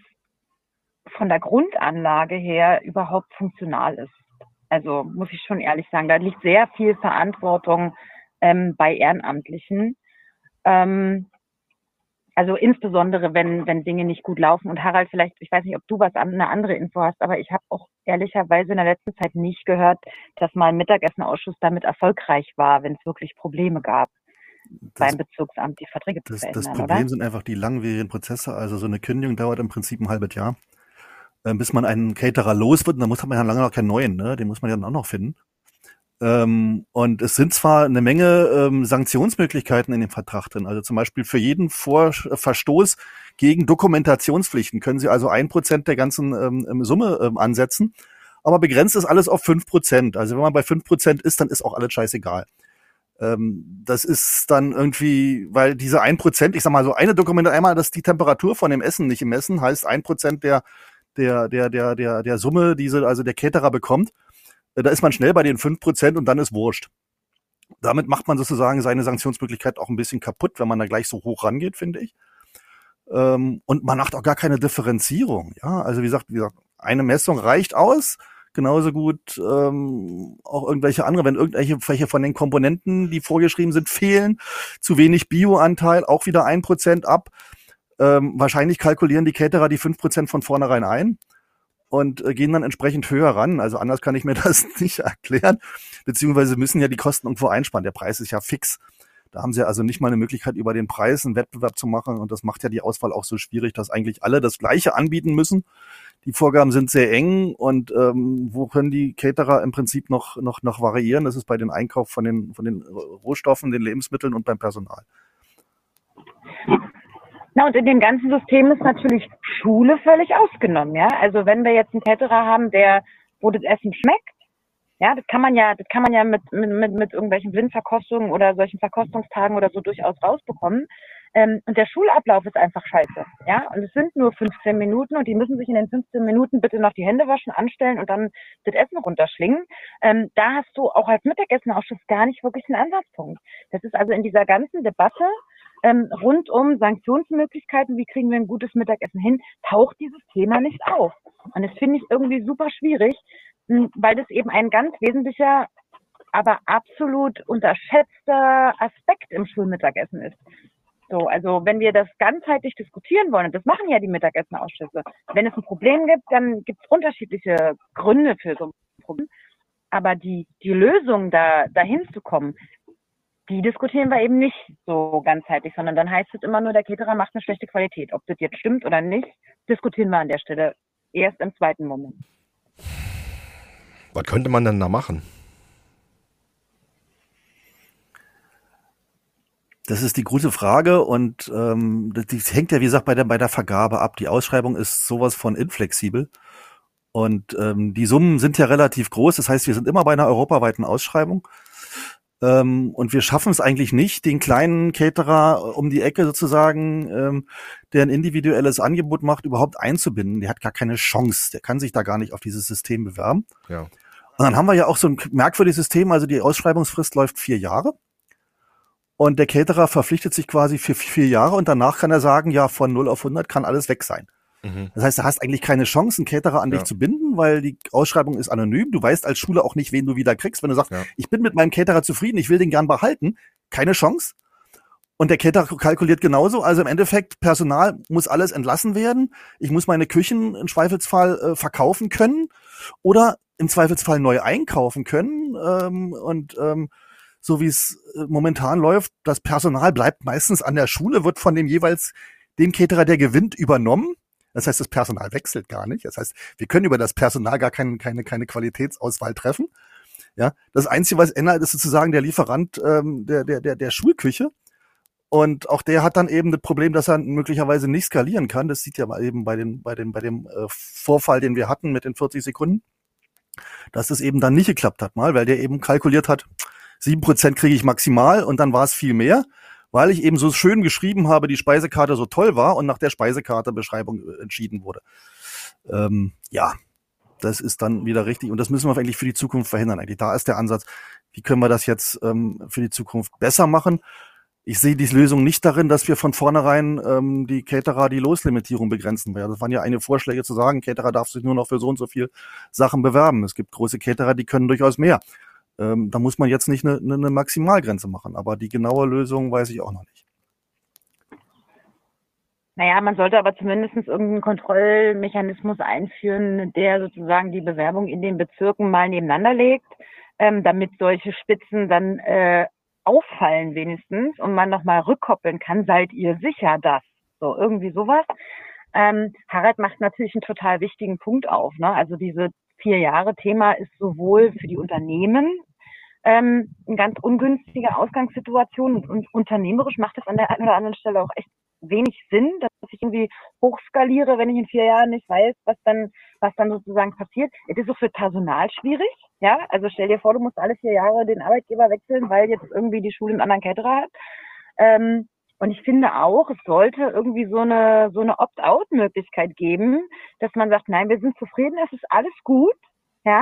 von der Grundanlage her überhaupt funktional ist. Also muss ich schon ehrlich sagen, da liegt sehr viel Verantwortung ähm, bei Ehrenamtlichen. Ähm, also insbesondere, wenn wenn Dinge nicht gut laufen. Und Harald, vielleicht, ich weiß nicht, ob du was an, eine andere Info hast, aber ich habe auch ehrlicherweise in der letzten Zeit nicht gehört, dass mal ein Mittagessenausschuss damit erfolgreich war, wenn es wirklich Probleme gab Das, beim Bezirksamt, die Verträge zu das, verändern, das Problem oder? sind einfach die langwierigen Prozesse. Also so eine Kündigung dauert im Prinzip ein halbes Jahr, äh, bis man einen Caterer los wird. Und dann muss man ja lange noch keinen neuen, ne? Den muss man ja dann auch noch finden. Ähm, und es sind zwar eine Menge ähm, Sanktionsmöglichkeiten in dem Vertrag drin. Also zum Beispiel für jeden Vor Verstoß gegen Dokumentationspflichten können Sie also ein Prozent der ganzen ähm, Summe ähm, ansetzen. Aber begrenzt ist alles auf fünf Prozent. Also wenn man bei fünf Prozent ist, dann ist auch alles scheißegal. Ähm, das ist dann irgendwie, weil diese ein Prozent, ich sag mal so eine Dokumentation, einmal, dass die Temperatur von dem Essen nicht im Essen, heißt ein Prozent der, der, der, der, der, der Summe, diese, also der Caterer bekommt. Da ist man schnell bei den fünf Prozent und dann ist wurscht. Damit macht man sozusagen seine Sanktionsmöglichkeit auch ein bisschen kaputt, wenn man da gleich so hoch rangeht, finde ich. Ähm, und man macht auch gar keine Differenzierung. Ja, also wie gesagt, wie gesagt, eine Messung reicht aus. Genauso gut ähm, auch irgendwelche andere, wenn irgendwelche welche von den Komponenten, die vorgeschrieben sind, fehlen, zu wenig Bioanteil, auch wieder ein Prozent ab. Ähm, wahrscheinlich kalkulieren die Caterer die fünf Prozent von vornherein ein und äh, gehen dann entsprechend höher ran. Also anders kann ich mir das nicht erklären. Beziehungsweise müssen ja die Kosten irgendwo einsparen. Der Preis ist ja fix. Da haben sie also nicht mal eine Möglichkeit, über den Preis einen Wettbewerb zu machen. Und das macht ja die Auswahl auch so schwierig, dass eigentlich alle das Gleiche anbieten müssen. Die Vorgaben sind sehr eng. Und ähm, wo können die Caterer im Prinzip noch noch noch variieren? Das ist bei den Einkauf von den von den Rohstoffen, den Lebensmitteln und beim Personal. Na, und in dem ganzen System ist natürlich Schule völlig ausgenommen, ja. Also wenn wir jetzt einen Caterer haben, der, wo das Essen schmeckt, ja, das kann man ja, das kann man ja mit, mit, mit, mit irgendwelchen Blindverkostungen oder solchen Verkostungstagen oder so durchaus rausbekommen. Ähm, und der Schulablauf ist einfach scheiße, ja. Und es sind nur fünfzehn Minuten und die müssen sich in den fünfzehn Minuten bitte noch die Hände waschen, anstellen und dann das Essen runterschlingen. Ähm, da hast du auch als Mittagessenausschuss gar nicht wirklich einen Ansatzpunkt. Das ist also in dieser ganzen Debatte ähm, rund um Sanktionsmöglichkeiten, wie kriegen wir ein gutes Mittagessen hin, taucht dieses Thema nicht auf. Und das finde ich irgendwie super schwierig, mh, weil das eben ein ganz wesentlicher, aber absolut unterschätzter Aspekt im Schulmittagessen ist. So, also wenn wir das ganzheitlich diskutieren wollen, und das machen ja die Mittagessenausschüsse, wenn es ein Problem gibt, dann gibt es unterschiedliche Gründe für so ein Problem. Aber die, die Lösung, da dahin zu kommen, die diskutieren wir eben nicht so ganzheitlich, sondern dann heißt es immer nur, der Caterer macht eine schlechte Qualität. Ob das jetzt stimmt oder nicht, diskutieren wir an der Stelle erst im zweiten Moment. Was könnte man denn da machen? Das ist die gute Frage und ähm, das, das hängt ja, wie gesagt, bei der bei der Vergabe ab. Die Ausschreibung ist sowas von inflexibel und ähm, die Summen sind ja relativ groß. Das heißt, wir sind immer bei einer europaweiten Ausschreibung ähm, und wir schaffen es eigentlich nicht, den kleinen Caterer um die Ecke sozusagen, ähm, der ein individuelles Angebot macht, überhaupt einzubinden. Der hat gar keine Chance. Der kann sich da gar nicht auf dieses System bewerben. Ja. Und dann haben wir ja auch so ein merkwürdiges System. Also die Ausschreibungsfrist läuft vier Jahre. Und der Caterer verpflichtet sich quasi für vier Jahre und danach kann er sagen, ja, von null auf hundert kann alles weg sein. Mhm. Das heißt, du hast eigentlich keine Chance, einen Caterer an ja. dich zu binden, weil die Ausschreibung ist anonym. Du weißt als Schule auch nicht, wen du wieder kriegst. Wenn du sagst, ja. ich bin mit meinem Caterer zufrieden, ich will den gern behalten, keine Chance. Und der Caterer kalkuliert genauso. Also im Endeffekt, Personal muss alles entlassen werden. Ich muss meine Küchen im Zweifelsfall äh, verkaufen können oder im Zweifelsfall neu einkaufen können. Ähm, und ähm, so wie es momentan läuft, das Personal bleibt meistens an der Schule, wird von dem jeweils dem Caterer, der gewinnt, übernommen. Das heißt, das Personal wechselt gar nicht. Das heißt, wir können über das Personal gar keine, keine, keine Qualitätsauswahl treffen. Ja, das Einzige, was ändert, ist sozusagen der Lieferant ähm, der, der, der, der Schulküche. Und auch der hat dann eben das Problem, dass er möglicherweise nicht skalieren kann. Das sieht ja mal eben bei den, bei den, bei dem äh, Vorfall, den wir hatten mit den vierzig Sekunden, dass es eben dann nicht geklappt hat mal, weil der eben kalkuliert hat, sieben Prozent kriege ich maximal und dann war es viel mehr, weil ich eben so schön geschrieben habe, die Speisekarte so toll war und nach der Speisekarte-Beschreibung entschieden wurde. Ähm, ja, das ist dann wieder richtig und das müssen wir eigentlich für die Zukunft verhindern. Eigentlich da ist der Ansatz, wie können wir das jetzt ähm, für die Zukunft besser machen? Ich sehe die Lösung nicht darin, dass wir von vornherein ähm, die Caterer die Loslimitierung begrenzen. Das waren ja eine Vorschläge zu sagen, Caterer darf sich nur noch für so und so viel Sachen bewerben. Es gibt große Caterer, die können durchaus mehr. Ähm, da muss man jetzt nicht eine, eine Maximalgrenze machen. Aber die genaue Lösung weiß ich auch noch nicht. Naja, man sollte aber zumindest irgendeinen Kontrollmechanismus einführen, der sozusagen die Bewerbung in den Bezirken mal nebeneinander legt, ähm, damit solche Spitzen dann äh, auffallen wenigstens und man nochmal rückkoppeln kann, seid ihr sicher das? So, irgendwie sowas. Ähm, Harald macht natürlich einen total wichtigen Punkt auf, ne? Also diese vier Jahre Thema ist sowohl für die Unternehmen ähm, eine ganz ungünstige Ausgangssituation und, und unternehmerisch macht es an der einen oder anderen Stelle auch echt wenig Sinn, dass ich irgendwie hochskaliere, wenn ich in vier Jahren nicht weiß, was dann, was dann sozusagen passiert. Es ist auch für Personal schwierig, ja. Also stell dir vor, du musst alle vier Jahre den Arbeitgeber wechseln, weil jetzt irgendwie die Schule einen anderen Caterer hat. Ähm, und ich finde auch, es sollte irgendwie so eine, so eine Opt-out-Möglichkeit geben, dass man sagt, nein, wir sind zufrieden, es ist alles gut, ja.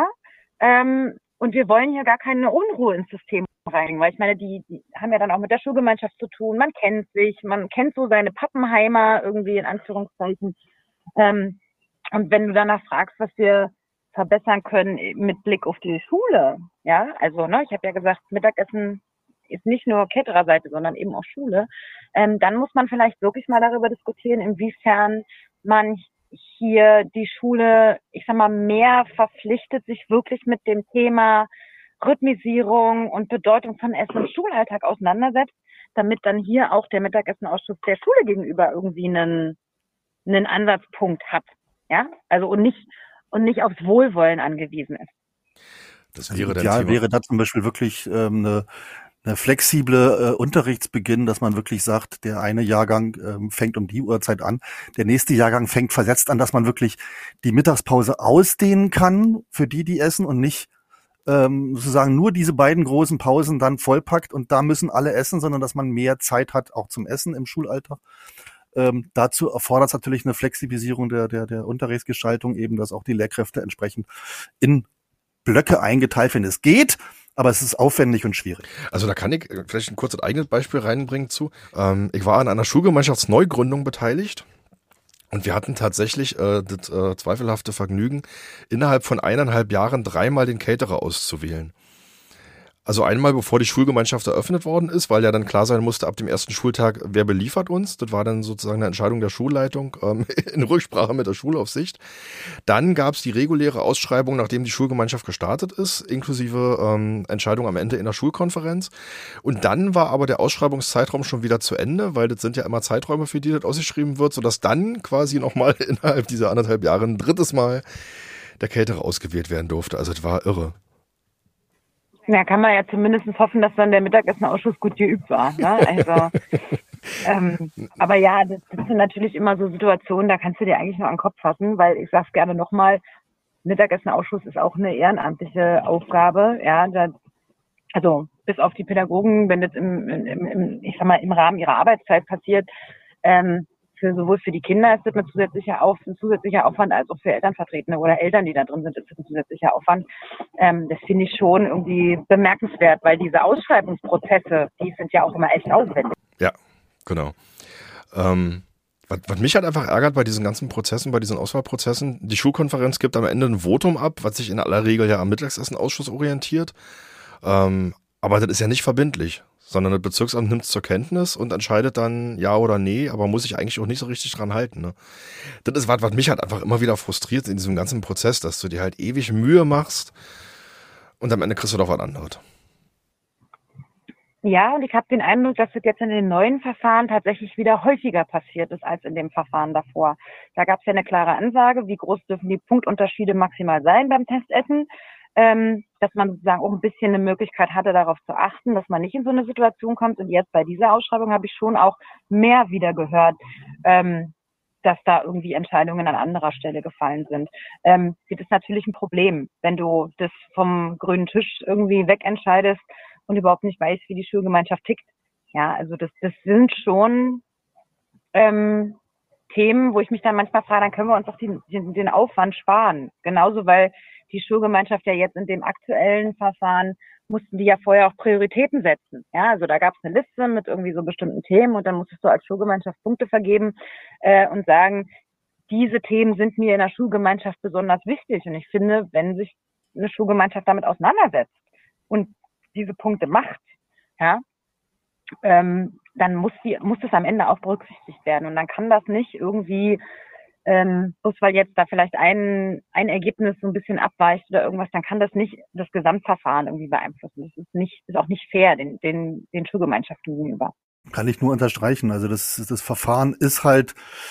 Ähm, und wir wollen hier gar keine Unruhe ins System rein, weil ich meine, die, die haben ja dann auch mit der Schulgemeinschaft zu tun, man kennt sich, man kennt so seine Pappenheimer irgendwie in Anführungszeichen. Ähm, und wenn du danach fragst, was wir verbessern können mit Blick auf die Schule, ja, also ne, ich habe ja gesagt, Mittagessen ist nicht nur Caterer-Seite, sondern eben auch Schule, ähm, dann muss man vielleicht wirklich mal darüber diskutieren, inwiefern man hier die Schule, ich sag mal, mehr verpflichtet, sich wirklich mit dem Thema Rhythmisierung und Bedeutung von Essen im Schulalltag auseinandersetzt, damit dann hier auch der Mittagessenausschuss der Schule gegenüber irgendwie einen, einen Ansatzpunkt hat, ja, also und nicht und nicht aufs Wohlwollen angewiesen ist. Das wäre also ideal wäre da zum Beispiel wirklich ähm, eine, eine flexible äh, Unterrichtsbeginn, dass man wirklich sagt, der eine Jahrgang ähm, fängt um die Uhrzeit an, der nächste Jahrgang fängt versetzt an, dass man wirklich die Mittagspause ausdehnen kann für die, die essen und nicht ähm, sozusagen nur diese beiden großen Pausen dann vollpackt und da müssen alle essen, sondern dass man mehr Zeit hat auch zum Essen im Schulalltag. Ähm, dazu erfordert es natürlich eine Flexibilisierung der, der, der Unterrichtsgestaltung, eben, dass auch die Lehrkräfte entsprechend in Blöcke eingeteilt werden. Es geht, aber es ist aufwendig und schwierig. Also da kann ich vielleicht ein kurzes eigenes Beispiel reinbringen zu. Ähm, ich war an einer Schulgemeinschaftsneugründung beteiligt. Und wir hatten tatsächlich äh, das äh, zweifelhafte Vergnügen, innerhalb von eineinhalb Jahren dreimal den Caterer auszuwählen. Also einmal, bevor die Schulgemeinschaft eröffnet worden ist, weil ja dann klar sein musste, ab dem ersten Schultag, wer beliefert uns. Das war dann sozusagen eine Entscheidung der Schulleitung ähm, in Rücksprache mit der Schulaufsicht. Dann gab es die reguläre Ausschreibung, nachdem die Schulgemeinschaft gestartet ist, inklusive ähm, Entscheidung am Ende in der Schulkonferenz. Und dann war aber der Ausschreibungszeitraum schon wieder zu Ende, weil das sind ja immer Zeiträume, für die das ausgeschrieben wird, sodass dann quasi nochmal innerhalb dieser anderthalb Jahre ein drittes Mal der Caterer ausgewählt werden durfte. Also das war irre. Ja, kann man ja zumindest hoffen, dass dann der Mittagessenausschuss gut geübt war. Ne? Also, ähm, aber ja, das, das sind natürlich immer so Situationen, da kannst du dir eigentlich nur an den Kopf fassen, weil ich sag's gerne nochmal, Mittagessenausschuss ist auch eine ehrenamtliche Aufgabe. Ja, da, also bis auf die Pädagogen, wenn das im, im, im, ich sag mal, im Rahmen ihrer Arbeitszeit passiert, ähm, für sowohl für die Kinder ist das ein zusätzlicher, Auf, ein zusätzlicher Aufwand, als auch für Elternvertretende oder Eltern, die da drin sind, ist das ein zusätzlicher Aufwand. Ähm, das finde ich schon irgendwie bemerkenswert, weil diese Ausschreibungsprozesse, die sind ja auch immer echt aufwendig. Ja, genau. Ähm, was, was mich halt einfach ärgert bei diesen ganzen Prozessen, bei diesen Auswahlprozessen, die Schulkonferenz gibt am Ende ein Votum ab, was sich in aller Regel ja am Mittagessenausschuss orientiert. Ähm, aber das ist ja nicht verbindlich, sondern das Bezirksamt nimmt es zur Kenntnis und entscheidet dann ja oder nee, aber muss sich eigentlich auch nicht so richtig dran halten. Ne? Das ist was, was mich halt einfach immer wieder frustriert in diesem ganzen Prozess, dass du dir halt ewig Mühe machst und am Ende kriegst du doch was anderes. Ja, und ich habe den Eindruck, dass das jetzt in den neuen Verfahren tatsächlich wieder häufiger passiert ist als in dem Verfahren davor. Da gab es ja eine klare Ansage, wie groß dürfen die Punktunterschiede maximal sein beim Testessen. ähm, dass man sozusagen auch ein bisschen eine Möglichkeit hatte, darauf zu achten, dass man nicht in so eine Situation kommt. Und jetzt bei dieser Ausschreibung habe ich schon auch mehr wieder gehört, ähm, dass da irgendwie Entscheidungen an anderer Stelle gefallen sind. Ähm, das ist natürlich ein Problem, wenn du das vom grünen Tisch irgendwie wegentscheidest und überhaupt nicht weißt, wie die Schulgemeinschaft tickt. Ja, also das, das sind schon ähm, Themen, wo ich mich dann manchmal frage, dann können wir uns auch den, den, den Aufwand sparen. Genauso, weil die Schulgemeinschaft ja jetzt in dem aktuellen Verfahren mussten die ja vorher auch Prioritäten setzen. Ja, also da gab es eine Liste mit irgendwie so bestimmten Themen und dann musstest du als Schulgemeinschaft Punkte vergeben äh, und sagen, diese Themen sind mir in der Schulgemeinschaft besonders wichtig. Und ich finde, wenn sich eine Schulgemeinschaft damit auseinandersetzt und diese Punkte macht, ja, ähm, dann muss die, muss das am Ende auch berücksichtigt werden. Und dann kann das nicht irgendwie Ähm, bloß weil jetzt da vielleicht ein, ein Ergebnis so ein bisschen abweicht oder irgendwas, dann kann das nicht das Gesamtverfahren irgendwie beeinflussen. Das ist nicht, ist auch nicht fair den, den, den Schulgemeinschaften gegenüber. Kann ich nur unterstreichen. Also das, das Verfahren ist halt,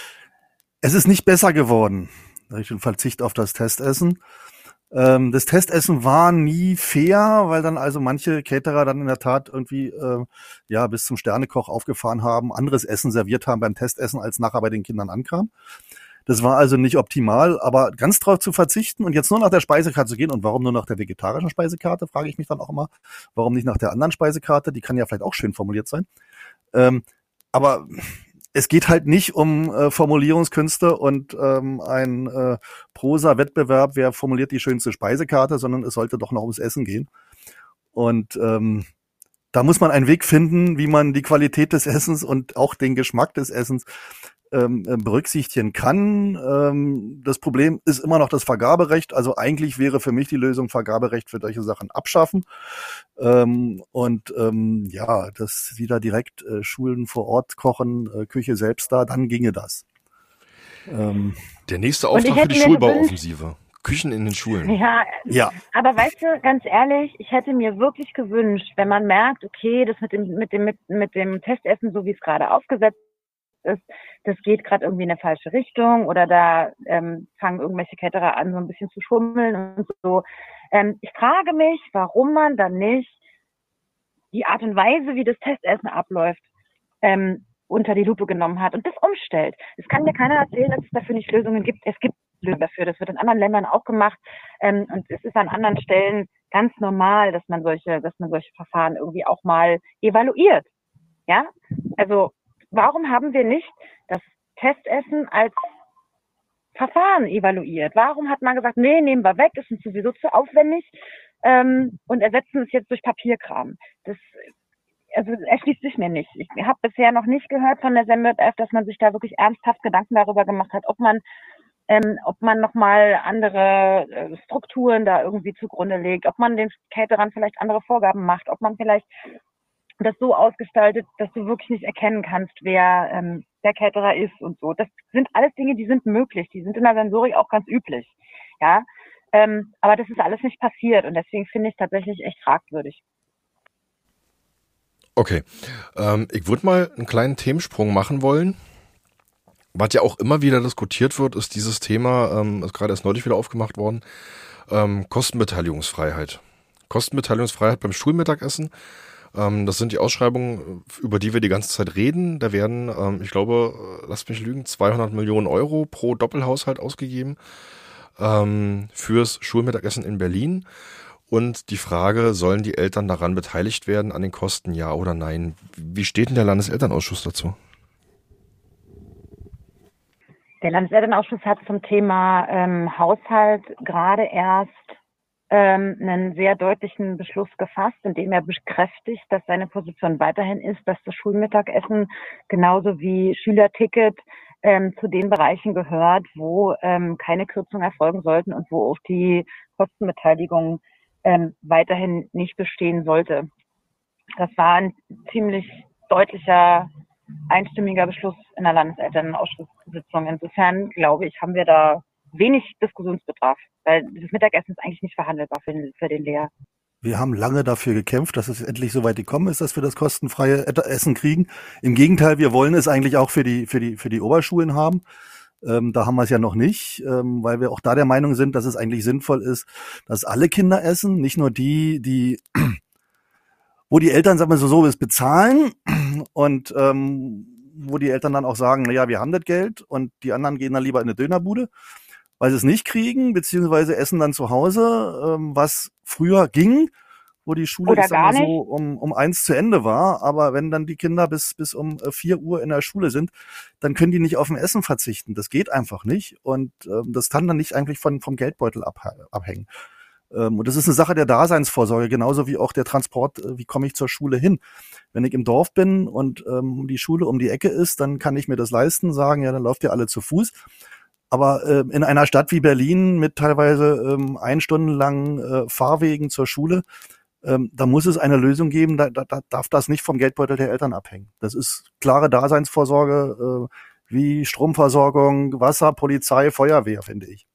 es ist nicht besser geworden durch den Verzicht auf das Testessen. Ähm, das Testessen war nie fair, weil dann also manche Caterer dann in der Tat irgendwie äh, ja bis zum Sternekoch aufgefahren haben, anderes Essen serviert haben beim Testessen, als nachher bei den Kindern ankam. Das war also nicht optimal, aber ganz drauf zu verzichten und jetzt nur nach der Speisekarte zu gehen. Und warum nur nach der vegetarischen Speisekarte, frage ich mich dann auch immer. Warum nicht nach der anderen Speisekarte? Die kann ja vielleicht auch schön formuliert sein. Ähm, aber es geht halt nicht um äh, Formulierungskünste und ähm, ein äh, Prosa-Wettbewerb, wer formuliert die schönste Speisekarte, sondern es sollte doch noch ums Essen gehen. Und ähm, da muss man einen Weg finden, wie man die Qualität des Essens und auch den Geschmack des Essens ähm, berücksichtigen kann. Ähm, das Problem ist immer noch das Vergaberecht. Also eigentlich wäre für mich die Lösung Vergaberecht für solche Sachen abschaffen. Ähm, und ähm, ja, das wieder direkt äh, Schulen vor Ort kochen, äh, Küche selbst da, dann ginge das. Ähm, Der nächste Auftrag für die Schulbauoffensive. Küchen in den Schulen. Ja, ja, aber weißt du, ganz ehrlich, ich hätte mir wirklich gewünscht, wenn man merkt, okay, das mit dem mit dem mit, mit dem Testessen, so wie es gerade aufgesetzt ist, das geht gerade irgendwie in eine falsche Richtung oder da ähm, fangen irgendwelche Caterer an, so ein bisschen zu schummeln und so. Ähm, ich frage mich, warum man dann nicht die Art und Weise, wie das Testessen abläuft, ähm, unter die Lupe genommen hat und das umstellt. Es kann mir keiner erzählen, dass es dafür nicht Lösungen gibt. Es gibt Lösungen dafür. Das wird in anderen Ländern auch gemacht. Ähm, und es ist an anderen Stellen ganz normal, dass man solche, dass man solche Verfahren irgendwie auch mal evaluiert. Ja? Also, warum haben wir nicht das Testessen als Verfahren evaluiert? Warum hat man gesagt, nee, nehmen wir weg, ist uns sowieso zu aufwendig, ähm, und ersetzen es jetzt durch Papierkram? Das, also, erschließt sich mir nicht. Ich habe bisher noch nicht gehört von der S E M J F, dass man sich da wirklich ernsthaft Gedanken darüber gemacht hat, ob man, ähm, ob man nochmal andere äh, Strukturen da irgendwie zugrunde legt, ob man den Caterern vielleicht andere Vorgaben macht, ob man vielleicht das so ausgestaltet, dass du wirklich nicht erkennen kannst, wer ähm, der Caterer ist und so. Das sind alles Dinge, die sind möglich. Die sind in der Sensorik auch ganz üblich. Ja, ähm, aber das ist alles nicht passiert und deswegen finde ich es tatsächlich echt fragwürdig. Okay, ähm, ich würde mal einen kleinen Themensprung machen wollen. Was ja auch immer wieder diskutiert wird, ist dieses Thema, ähm, ist gerade erst neulich wieder aufgemacht worden, ähm, Kostenbeteiligungsfreiheit. Kostenbeteiligungsfreiheit beim Schulmittagessen. Das sind die Ausschreibungen, über die wir die ganze Zeit reden. Da werden, ich glaube, lasst mich lügen, zweihundert Millionen Euro pro Doppelhaushalt ausgegeben ähm, fürs Schulmittagessen in Berlin. Und die Frage, sollen die Eltern daran beteiligt werden, an den Kosten, ja oder nein? Wie steht denn der Landeselternausschuss dazu? Der Landeselternausschuss hat zum Thema ähm, Haushalt gerade erst ähm, einen sehr deutlichen Beschluss gefasst, in dem er bekräftigt, dass seine Position weiterhin ist, dass das Schulmittagessen genauso wie Schülerticket ähm, zu den Bereichen gehört, wo ähm, keine Kürzungen erfolgen sollten und wo auch die Kostenbeteiligung ähm, weiterhin nicht bestehen sollte. Das war ein ziemlich deutlicher, einstimmiger Beschluss in der Landeselternausschusssitzung. Insofern, glaube ich, haben wir da wenig Diskussionsbedarf, weil das Mittagessen ist eigentlich nicht verhandelbar für den, für den Lehrer. Wir haben lange dafür gekämpft, dass es endlich so weit gekommen ist, dass wir das kostenfreie Essen kriegen. Im Gegenteil, wir wollen es eigentlich auch für die für die für die Oberschulen haben. Ähm, da haben wir es ja noch nicht, ähm, weil wir auch da der Meinung sind, dass es eigentlich sinnvoll ist, dass alle Kinder essen, nicht nur die, die, wo die Eltern, sagen wir so, so ist, bezahlen und ähm, wo die Eltern dann auch sagen, na ja, wir haben das Geld und die anderen gehen dann lieber in eine Dönerbude, weil sie es nicht kriegen, beziehungsweise essen dann zu Hause, ähm, was früher ging, wo die Schule, Oder ich sag gar mal nicht. so, um, um eins zu Ende war. Aber wenn dann die Kinder bis, bis um äh, vier Uhr in der Schule sind, dann können die nicht auf ein Essen verzichten. Das geht einfach nicht. Und ähm, das kann dann nicht eigentlich von, vom Geldbeutel abh- abhängen. Ähm, und das ist eine Sache der Daseinsvorsorge, genauso wie auch der Transport, äh, wie komme ich zur Schule hin. Wenn ich im Dorf bin und ähm, die Schule um die Ecke ist, dann kann ich mir das leisten, sagen, ja, dann lauft ihr alle zu Fuß. Aber äh, in einer Stadt wie Berlin mit teilweise ähm, ein Stunden langen äh, Fahrwegen zur Schule, ähm, da muss es eine Lösung geben, da, da, da darf das nicht vom Geldbeutel der Eltern abhängen. Das ist klare Daseinsvorsorge, äh, wie Stromversorgung, Wasser, Polizei, Feuerwehr, finde ich.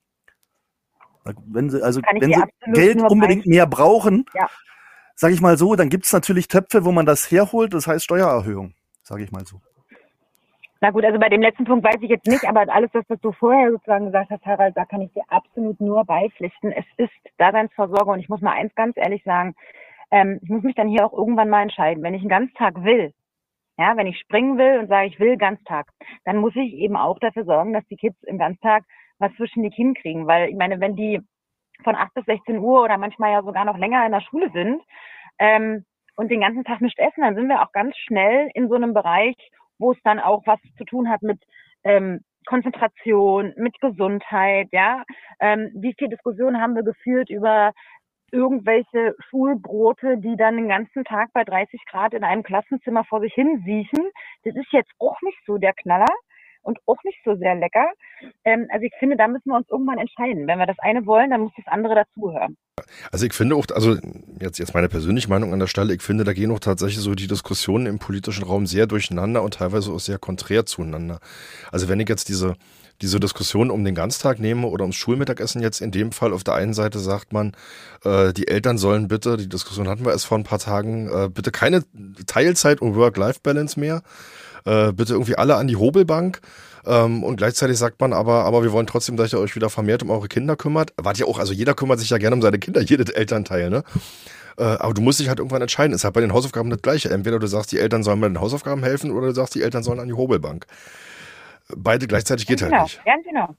Wenn sie also Kann ich wenn dir sie absolut Geld nur unbedingt mehr brauchen, Ja. sage ich mal so, dann gibt's natürlich Töpfe, wo man das herholt, das heißt Steuererhöhung, sage ich mal so. Na gut, also bei dem letzten Punkt weiß ich jetzt nicht, aber alles das, was du vorher sozusagen gesagt hast, Harald, da kann ich dir absolut nur beipflichten. Es ist Daseinsvorsorge und ich muss mal eins ganz ehrlich sagen, ähm, ich muss mich dann hier auch irgendwann mal entscheiden. Wenn ich einen Ganztag will, ja, wenn ich springen will und sage, ich will Ganztag, dann muss ich eben auch dafür sorgen, dass die Kids im Ganztag was zwischen die Kinn kriegen, weil ich meine, wenn die von acht bis sechzehn Uhr oder manchmal ja sogar noch länger in der Schule sind ähm, und den ganzen Tag nicht essen, dann sind wir auch ganz schnell in so einem Bereich, wo es dann auch was zu tun hat mit ähm, Konzentration, mit Gesundheit, ja. Ähm, wie viele Diskussionen haben wir geführt über irgendwelche Schulbrote, die dann den ganzen Tag bei dreißig Grad in einem Klassenzimmer vor sich hin siechen. Das ist jetzt auch nicht so der Knaller und auch nicht so sehr lecker. Ähm, also ich finde, da müssen wir uns irgendwann entscheiden. Wenn wir das eine wollen, dann muss das andere dazugehören. Also ich finde auch, also jetzt, jetzt meine persönliche Meinung an der Stelle, ich finde, da gehen auch tatsächlich so die Diskussionen im politischen Raum sehr durcheinander und teilweise auch sehr konträr zueinander. Also wenn ich jetzt diese, diese Diskussion um den Ganztag nehme oder ums Schulmittagessen jetzt in dem Fall, auf der einen Seite sagt man, äh, die Eltern sollen bitte, die Diskussion hatten wir erst vor ein paar Tagen, äh, bitte keine Teilzeit- und Work-Life-Balance mehr, äh, bitte irgendwie alle an die Hobelbank. Ähm, und gleichzeitig sagt man aber, aber wir wollen trotzdem, dass ihr euch wieder vermehrt um eure Kinder kümmert. Warte ja auch, also jeder kümmert sich ja gerne um seine Kinder, jedes Elternteil, ne? Äh, aber du musst dich halt irgendwann entscheiden. Ist halt bei den Hausaufgaben das Gleiche. Entweder du sagst, die Eltern sollen bei den Hausaufgaben helfen oder du sagst, die Eltern sollen an die Hobelbank. Beide gleichzeitig geht Ganz halt genau, nicht. ganz genau.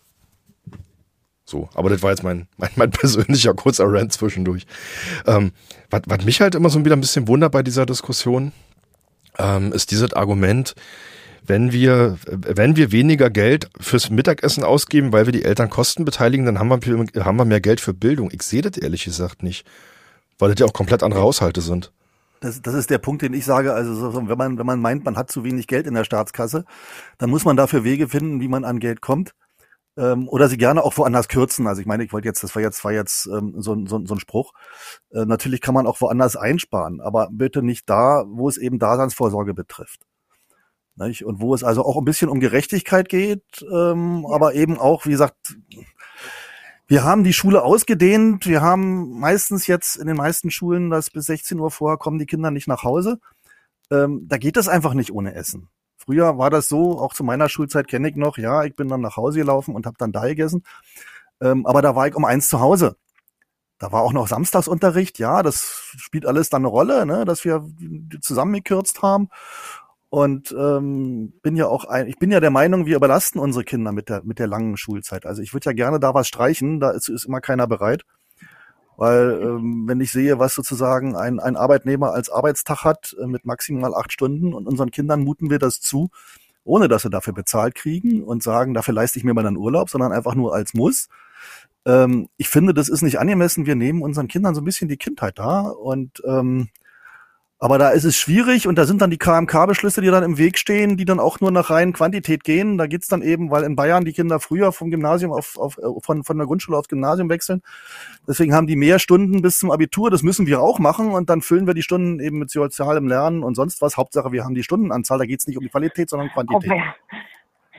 So, aber das war jetzt mein, mein, mein persönlicher kurzer Rant zwischendurch. Ähm, was, was mich halt immer so wieder ein bisschen wundert bei dieser Diskussion, ähm, ist dieses Argument, wenn wir, wenn wir weniger Geld fürs Mittagessen ausgeben, weil wir die Eltern Kosten beteiligen, dann haben wir, haben wir mehr Geld für Bildung. Ich sehe das ehrlich gesagt nicht, weil das ja auch komplett andere Haushalte sind. Das, das ist der Punkt, den ich sage. Also so, wenn man wenn man meint, man hat zu wenig Geld in der Staatskasse, dann muss man dafür Wege finden, wie man an Geld kommt. Ähm, oder sie gerne auch woanders kürzen. Also ich meine, ich wollte jetzt, das war jetzt war jetzt ähm, so, so, so ein Spruch. Äh, natürlich kann man auch woanders einsparen, aber bitte nicht da, wo es eben Daseinsvorsorge betrifft. Nicht? Und wo es also auch ein bisschen um Gerechtigkeit geht, ähm, ja. aber eben auch, wie gesagt, wir haben die Schule ausgedehnt. Wir haben meistens jetzt in den meisten Schulen, dass bis sechzehn Uhr vorher kommen die Kinder nicht nach Hause. Ähm, da geht es einfach nicht ohne Essen. Früher war das so, auch zu meiner Schulzeit kenne ich noch, ja, ich bin dann nach Hause gelaufen und habe dann da gegessen. Ähm, aber da war ich um eins zu Hause. Da war auch noch Samstagsunterricht, ja, das spielt alles dann eine Rolle, ne, dass wir zusammengekürzt haben. Und ähm, bin ja auch ein, ich bin ja der Meinung, wir überlasten unsere Kinder mit der mit der langen Schulzeit. Also ich würde ja gerne da was streichen, da ist, ist immer keiner bereit. Weil ähm, wenn ich sehe, was sozusagen ein, ein Arbeitnehmer als Arbeitstag hat äh, mit maximal acht Stunden und unseren Kindern muten wir das zu, ohne dass sie dafür bezahlt kriegen und sagen, dafür leiste ich mir mal einen Urlaub, sondern einfach nur als Muss. Ähm, ich finde, das ist nicht angemessen. Wir nehmen unseren Kindern so ein bisschen die Kindheit da und ähm, aber da ist es schwierig und da sind dann die K M K-Beschlüsse, die dann im Weg stehen, die dann auch nur nach reinen Quantität gehen. Da geht's dann eben, weil in Bayern die Kinder früher vom Gymnasium auf, auf von von der Grundschule aufs Gymnasium wechseln. Deswegen haben die mehr Stunden bis zum Abitur. Das müssen wir auch machen und dann füllen wir die Stunden eben mit sozialem Lernen und sonst was. Hauptsache, wir haben die Stundenanzahl. Da geht's nicht um die Qualität, sondern Quantität. Oh, ja.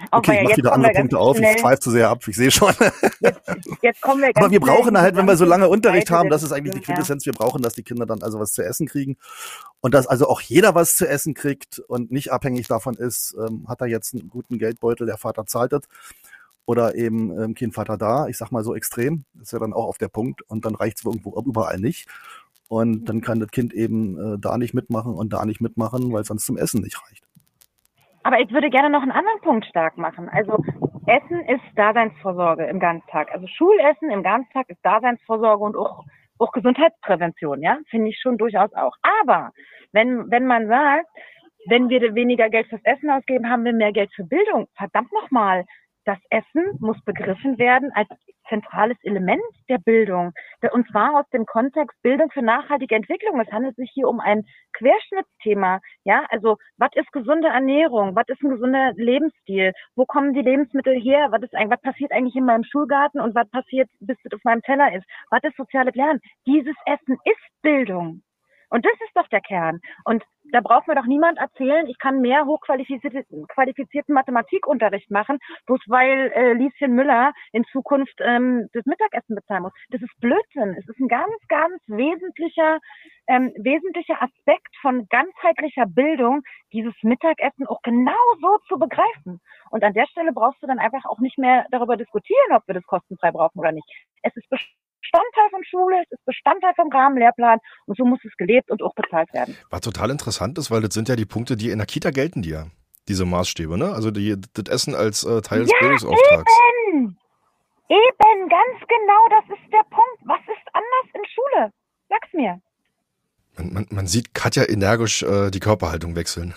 Okay, ich mache wieder andere Punkte auf, ich schweife zu sehr ab, ich sehe schon. Jetzt, jetzt kommen wir ganz Aber wir brauchen halt, wenn wir so lange Unterricht Seite haben, das ist eigentlich die Quintessenz, wir brauchen, dass die Kinder dann also was zu essen kriegen und dass also auch jeder was zu essen kriegt und nicht abhängig davon ist, ähm, hat er jetzt einen guten Geldbeutel, der Vater zahlt es oder eben ähm, kein Vater da, ich sag mal so extrem, das ist ja dann auch auf der Punkt und dann reicht es irgendwo überall nicht und dann kann das Kind eben äh, da nicht mitmachen und da nicht mitmachen, weil es sonst zum Essen nicht reicht. Aber ich würde gerne noch einen anderen Punkt stark machen. Also Essen ist Daseinsvorsorge im Ganztag. Also Schulessen im Ganztag ist Daseinsvorsorge und auch, auch Gesundheitsprävention, ja, finde ich schon durchaus auch. Aber wenn, wenn man sagt, wenn wir weniger Geld fürs Essen ausgeben, haben wir mehr Geld für Bildung. Verdammt nochmal, das Essen muss begriffen werden als zentrales Element der Bildung. Und zwar aus dem Kontext Bildung für nachhaltige Entwicklung. Es handelt sich hier um ein Querschnittsthema. Ja, also, was ist gesunde Ernährung? Was ist ein gesunder Lebensstil? Wo kommen die Lebensmittel her? Was ist eigentlich, was passiert eigentlich in meinem Schulgarten und was passiert, bis es auf meinem Teller ist? Was ist soziales Lernen? Dieses Essen ist Bildung. Und das ist doch der Kern. Und da braucht mir doch niemand erzählen, ich kann mehr hochqualifizierten qualifizierten Mathematikunterricht machen, bloß weil äh, Lieschen Müller in Zukunft ähm, das Mittagessen bezahlen muss. Das ist Blödsinn. Es ist ein ganz, ganz wesentlicher, ähm, wesentlicher Aspekt von ganzheitlicher Bildung, dieses Mittagessen auch genau so zu begreifen. Und an der Stelle brauchst du dann einfach auch nicht mehr darüber diskutieren, ob wir das kostenfrei brauchen oder nicht. Es ist Bestandteil von Schule, es ist Bestandteil vom Rahmenlehrplan und so muss es gelebt und auch bezahlt werden. Was total interessant ist, weil das sind ja die Punkte, die in der Kita gelten, die ja, diese Maßstäbe, ne? Also die, das Essen als äh, Teil des ja, Bildungsauftrags. Eben. eben, ganz genau, das ist der Punkt. Was ist anders in Schule? Sag's mir. Man, man, man sieht Katja energisch äh, die Körperhaltung wechseln.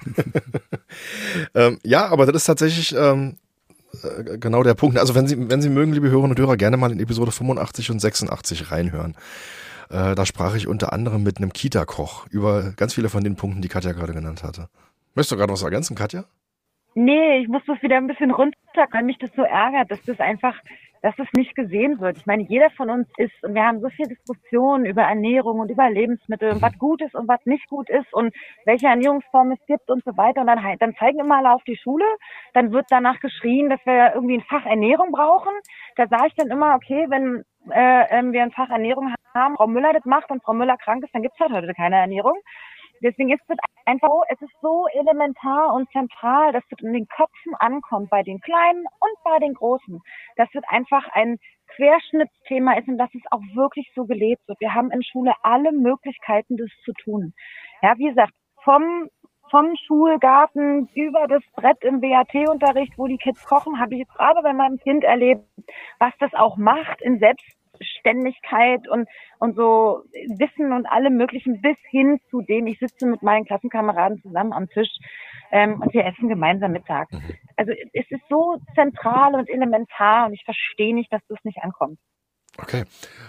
ähm, ja, aber das ist tatsächlich ähm, genau der Punkt. Also wenn Sie, wenn Sie mögen, liebe Hörerinnen und Hörer, gerne mal in Episode fünfundachtzig und sechsundachtzig reinhören. Äh, da sprach ich unter anderem mit einem Kita-Koch über ganz viele von den Punkten, die Katja gerade genannt hatte. Möchtest du gerade was ergänzen, Katja? Nee, ich muss das wieder ein bisschen runter, weil mich das so ärgert, dass das einfach, dass das nicht gesehen wird. Ich meine, jeder von uns isst und wir haben so viel Diskussionen über Ernährung und über Lebensmittel und was gut ist und was nicht gut ist und welche Ernährungsform es gibt und so weiter. Und dann, dann zeigen immer alle auf die Schule, dann wird danach geschrien, dass wir irgendwie ein Fach Ernährung brauchen. Da sage ich dann immer, okay, wenn äh, wir ein Fach Ernährung haben, Frau Müller das macht und Frau Müller krank ist, dann gibt's halt heute keine Ernährung. Deswegen ist es einfach so, es ist so elementar und zentral, dass es in den Köpfen ankommt, bei den Kleinen und bei den Großen. Dass es einfach ein Querschnittsthema ist und dass es auch wirklich so gelebt wird. Wir haben in Schule alle Möglichkeiten, das zu tun. Ja, wie gesagt, vom vom Schulgarten über das Brett im W A T-Unterricht, wo die Kids kochen, habe ich jetzt gerade bei meinem Kind erlebt, was das auch macht in Selbstständigkeit und und so Wissen und allem Möglichen bis hin zu dem, ich sitze mit meinen Klassenkameraden zusammen am Tisch ähm, und wir essen gemeinsam Mittag. Also es ist so zentral und elementar und ich verstehe nicht, dass das nicht ankommt. Okay.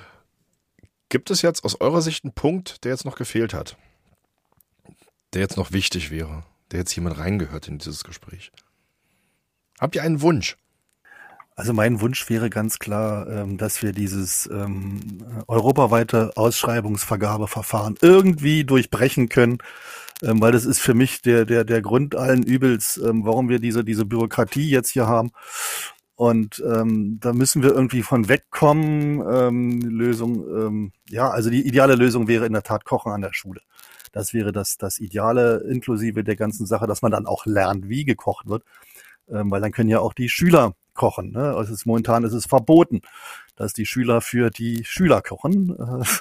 Gibt es jetzt aus eurer Sicht einen Punkt, der jetzt noch gefehlt hat? Der jetzt noch wichtig wäre? Der jetzt jemand reingehört in dieses Gespräch? Habt ihr einen Wunsch? Also mein Wunsch wäre ganz klar, ähm, dass wir dieses ähm, europaweite Ausschreibungsvergabeverfahren irgendwie durchbrechen können, ähm, weil das ist für mich der der der Grund allen Übels, ähm, warum wir diese diese Bürokratie jetzt hier haben. Und ähm, da müssen wir irgendwie von wegkommen. Ähm, Lösung, ähm, ja, also die ideale Lösung wäre in der Tat Kochen an der Schule. Das wäre das das Ideale inklusive der ganzen Sache, dass man dann auch lernt, wie gekocht wird, ähm, weil dann können ja auch die Schüler kochen. Ne? Also es ist, momentan ist es verboten, dass die Schüler für die Schüler kochen.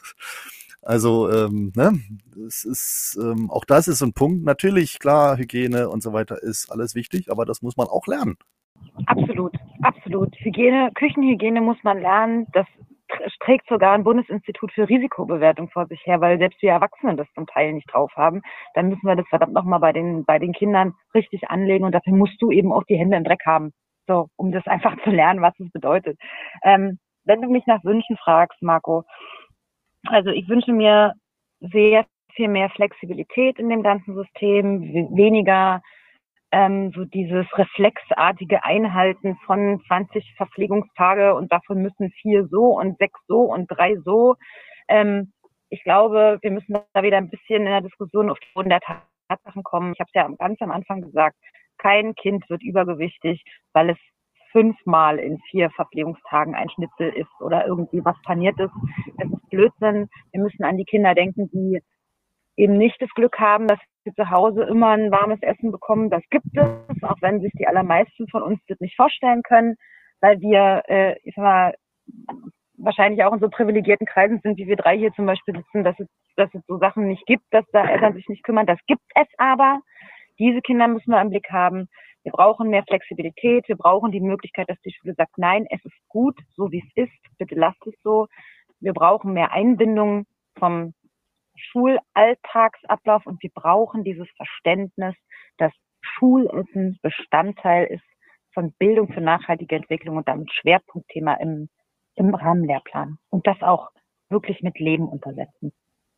Also ähm, ne, es ist ähm, auch das ist ein Punkt. Natürlich, klar, Hygiene und so weiter ist alles wichtig, aber das muss man auch lernen. Absolut, absolut. Hygiene, Küchenhygiene muss man lernen. Das trägt sogar ein Bundesinstitut für Risikobewertung vor sich her, weil selbst wir Erwachsenen das zum Teil nicht drauf haben. Dann müssen wir das verdammt nochmal bei den bei den Kindern richtig anlegen und dafür musst du eben auch die Hände im Dreck haben. So, um das einfach zu lernen, was es bedeutet. Ähm, wenn du mich nach Wünschen fragst, Marco, also ich wünsche mir sehr viel mehr Flexibilität in dem ganzen System, weniger ähm, so dieses reflexartige Einhalten von zwanzig Verpflegungstage und davon müssen vier so und sechs so und drei so. Ähm, ich glaube, wir müssen da wieder ein bisschen in der Diskussion auf den Boden der Tatsachen kommen. Ich habe es ja ganz am Anfang gesagt. Kein Kind wird übergewichtig, weil es fünfmal in vier Verpflegungstagen ein Schnitzel isst oder irgendwie was paniert ist. Das ist Blödsinn. Wir müssen an die Kinder denken, die eben nicht das Glück haben, dass sie zu Hause immer ein warmes Essen bekommen. Das gibt es, auch wenn sich die allermeisten von uns das nicht vorstellen können, weil wir, äh, ich sag mal, wahrscheinlich auch in so privilegierten Kreisen sind, wie wir drei hier zum Beispiel sitzen, dass es, dass es so Sachen nicht gibt, dass da Eltern sich nicht kümmern. Das gibt es aber. Diese Kinder müssen wir im Blick haben. Wir brauchen mehr Flexibilität. Wir brauchen die Möglichkeit, dass die Schule sagt, nein, es ist gut, so wie es ist. Bitte lasst es so. Wir brauchen mehr Einbindung vom Schulalltagsablauf und wir brauchen dieses Verständnis, dass Schulessen Bestandteil ist von Bildung für nachhaltige Entwicklung und damit Schwerpunktthema im, im Rahmenlehrplan. Und das auch wirklich mit Leben untersetzen.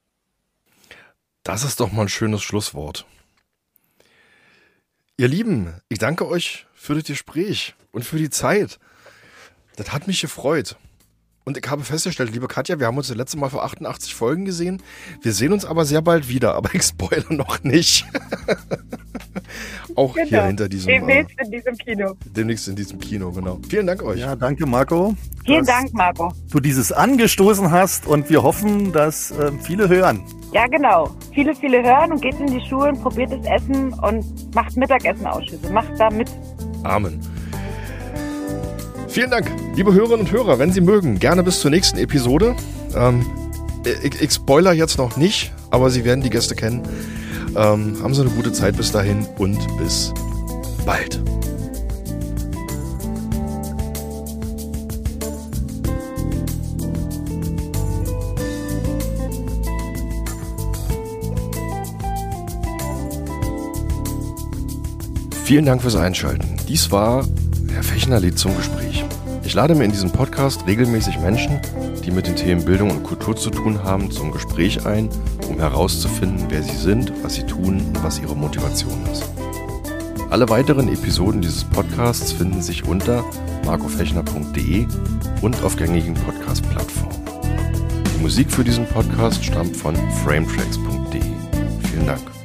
Das ist doch mal ein schönes Schlusswort. Ihr Lieben, ich danke euch für das Gespräch und für die Zeit. Das hat mich gefreut. Und ich habe festgestellt, liebe Katja, wir haben uns das letzte Mal vor achtundachtzig Folgen gesehen. Wir sehen uns aber sehr bald wieder, aber ich spoilere noch nicht. Auch genau. Hier hinter diesem... Demnächst äh, in diesem Kino. Demnächst in diesem Kino, genau. Vielen Dank euch. Ja, danke Marco. Vielen Dank, Marco. Du dieses angestoßen hast und wir hoffen, dass äh, viele hören. Ja, genau. Viele, viele hören und geht in die Schulen, probiert das Essen und macht Mittagessen-Ausschüsse. Macht da mit. Amen. Vielen Dank, liebe Hörerinnen und Hörer. Wenn Sie mögen, gerne bis zur nächsten Episode. Ähm, ich, ich spoiler jetzt noch nicht, aber Sie werden die Gäste kennen. Ähm, haben Sie eine gute Zeit bis dahin und bis bald. Vielen Dank fürs Einschalten. Dies war Herr Fechner lädt zum Gespräch. Ich lade mir in diesem Podcast regelmäßig Menschen, die mit den Themen Bildung und Kultur zu tun haben, zum Gespräch ein, um herauszufinden, wer sie sind, was sie tun und was ihre Motivation ist. Alle weiteren Episoden dieses Podcasts finden sich unter marcofechner punkt de und auf gängigen Podcast-Plattformen. Die Musik für diesen Podcast stammt von frametracks punkt de. Vielen Dank.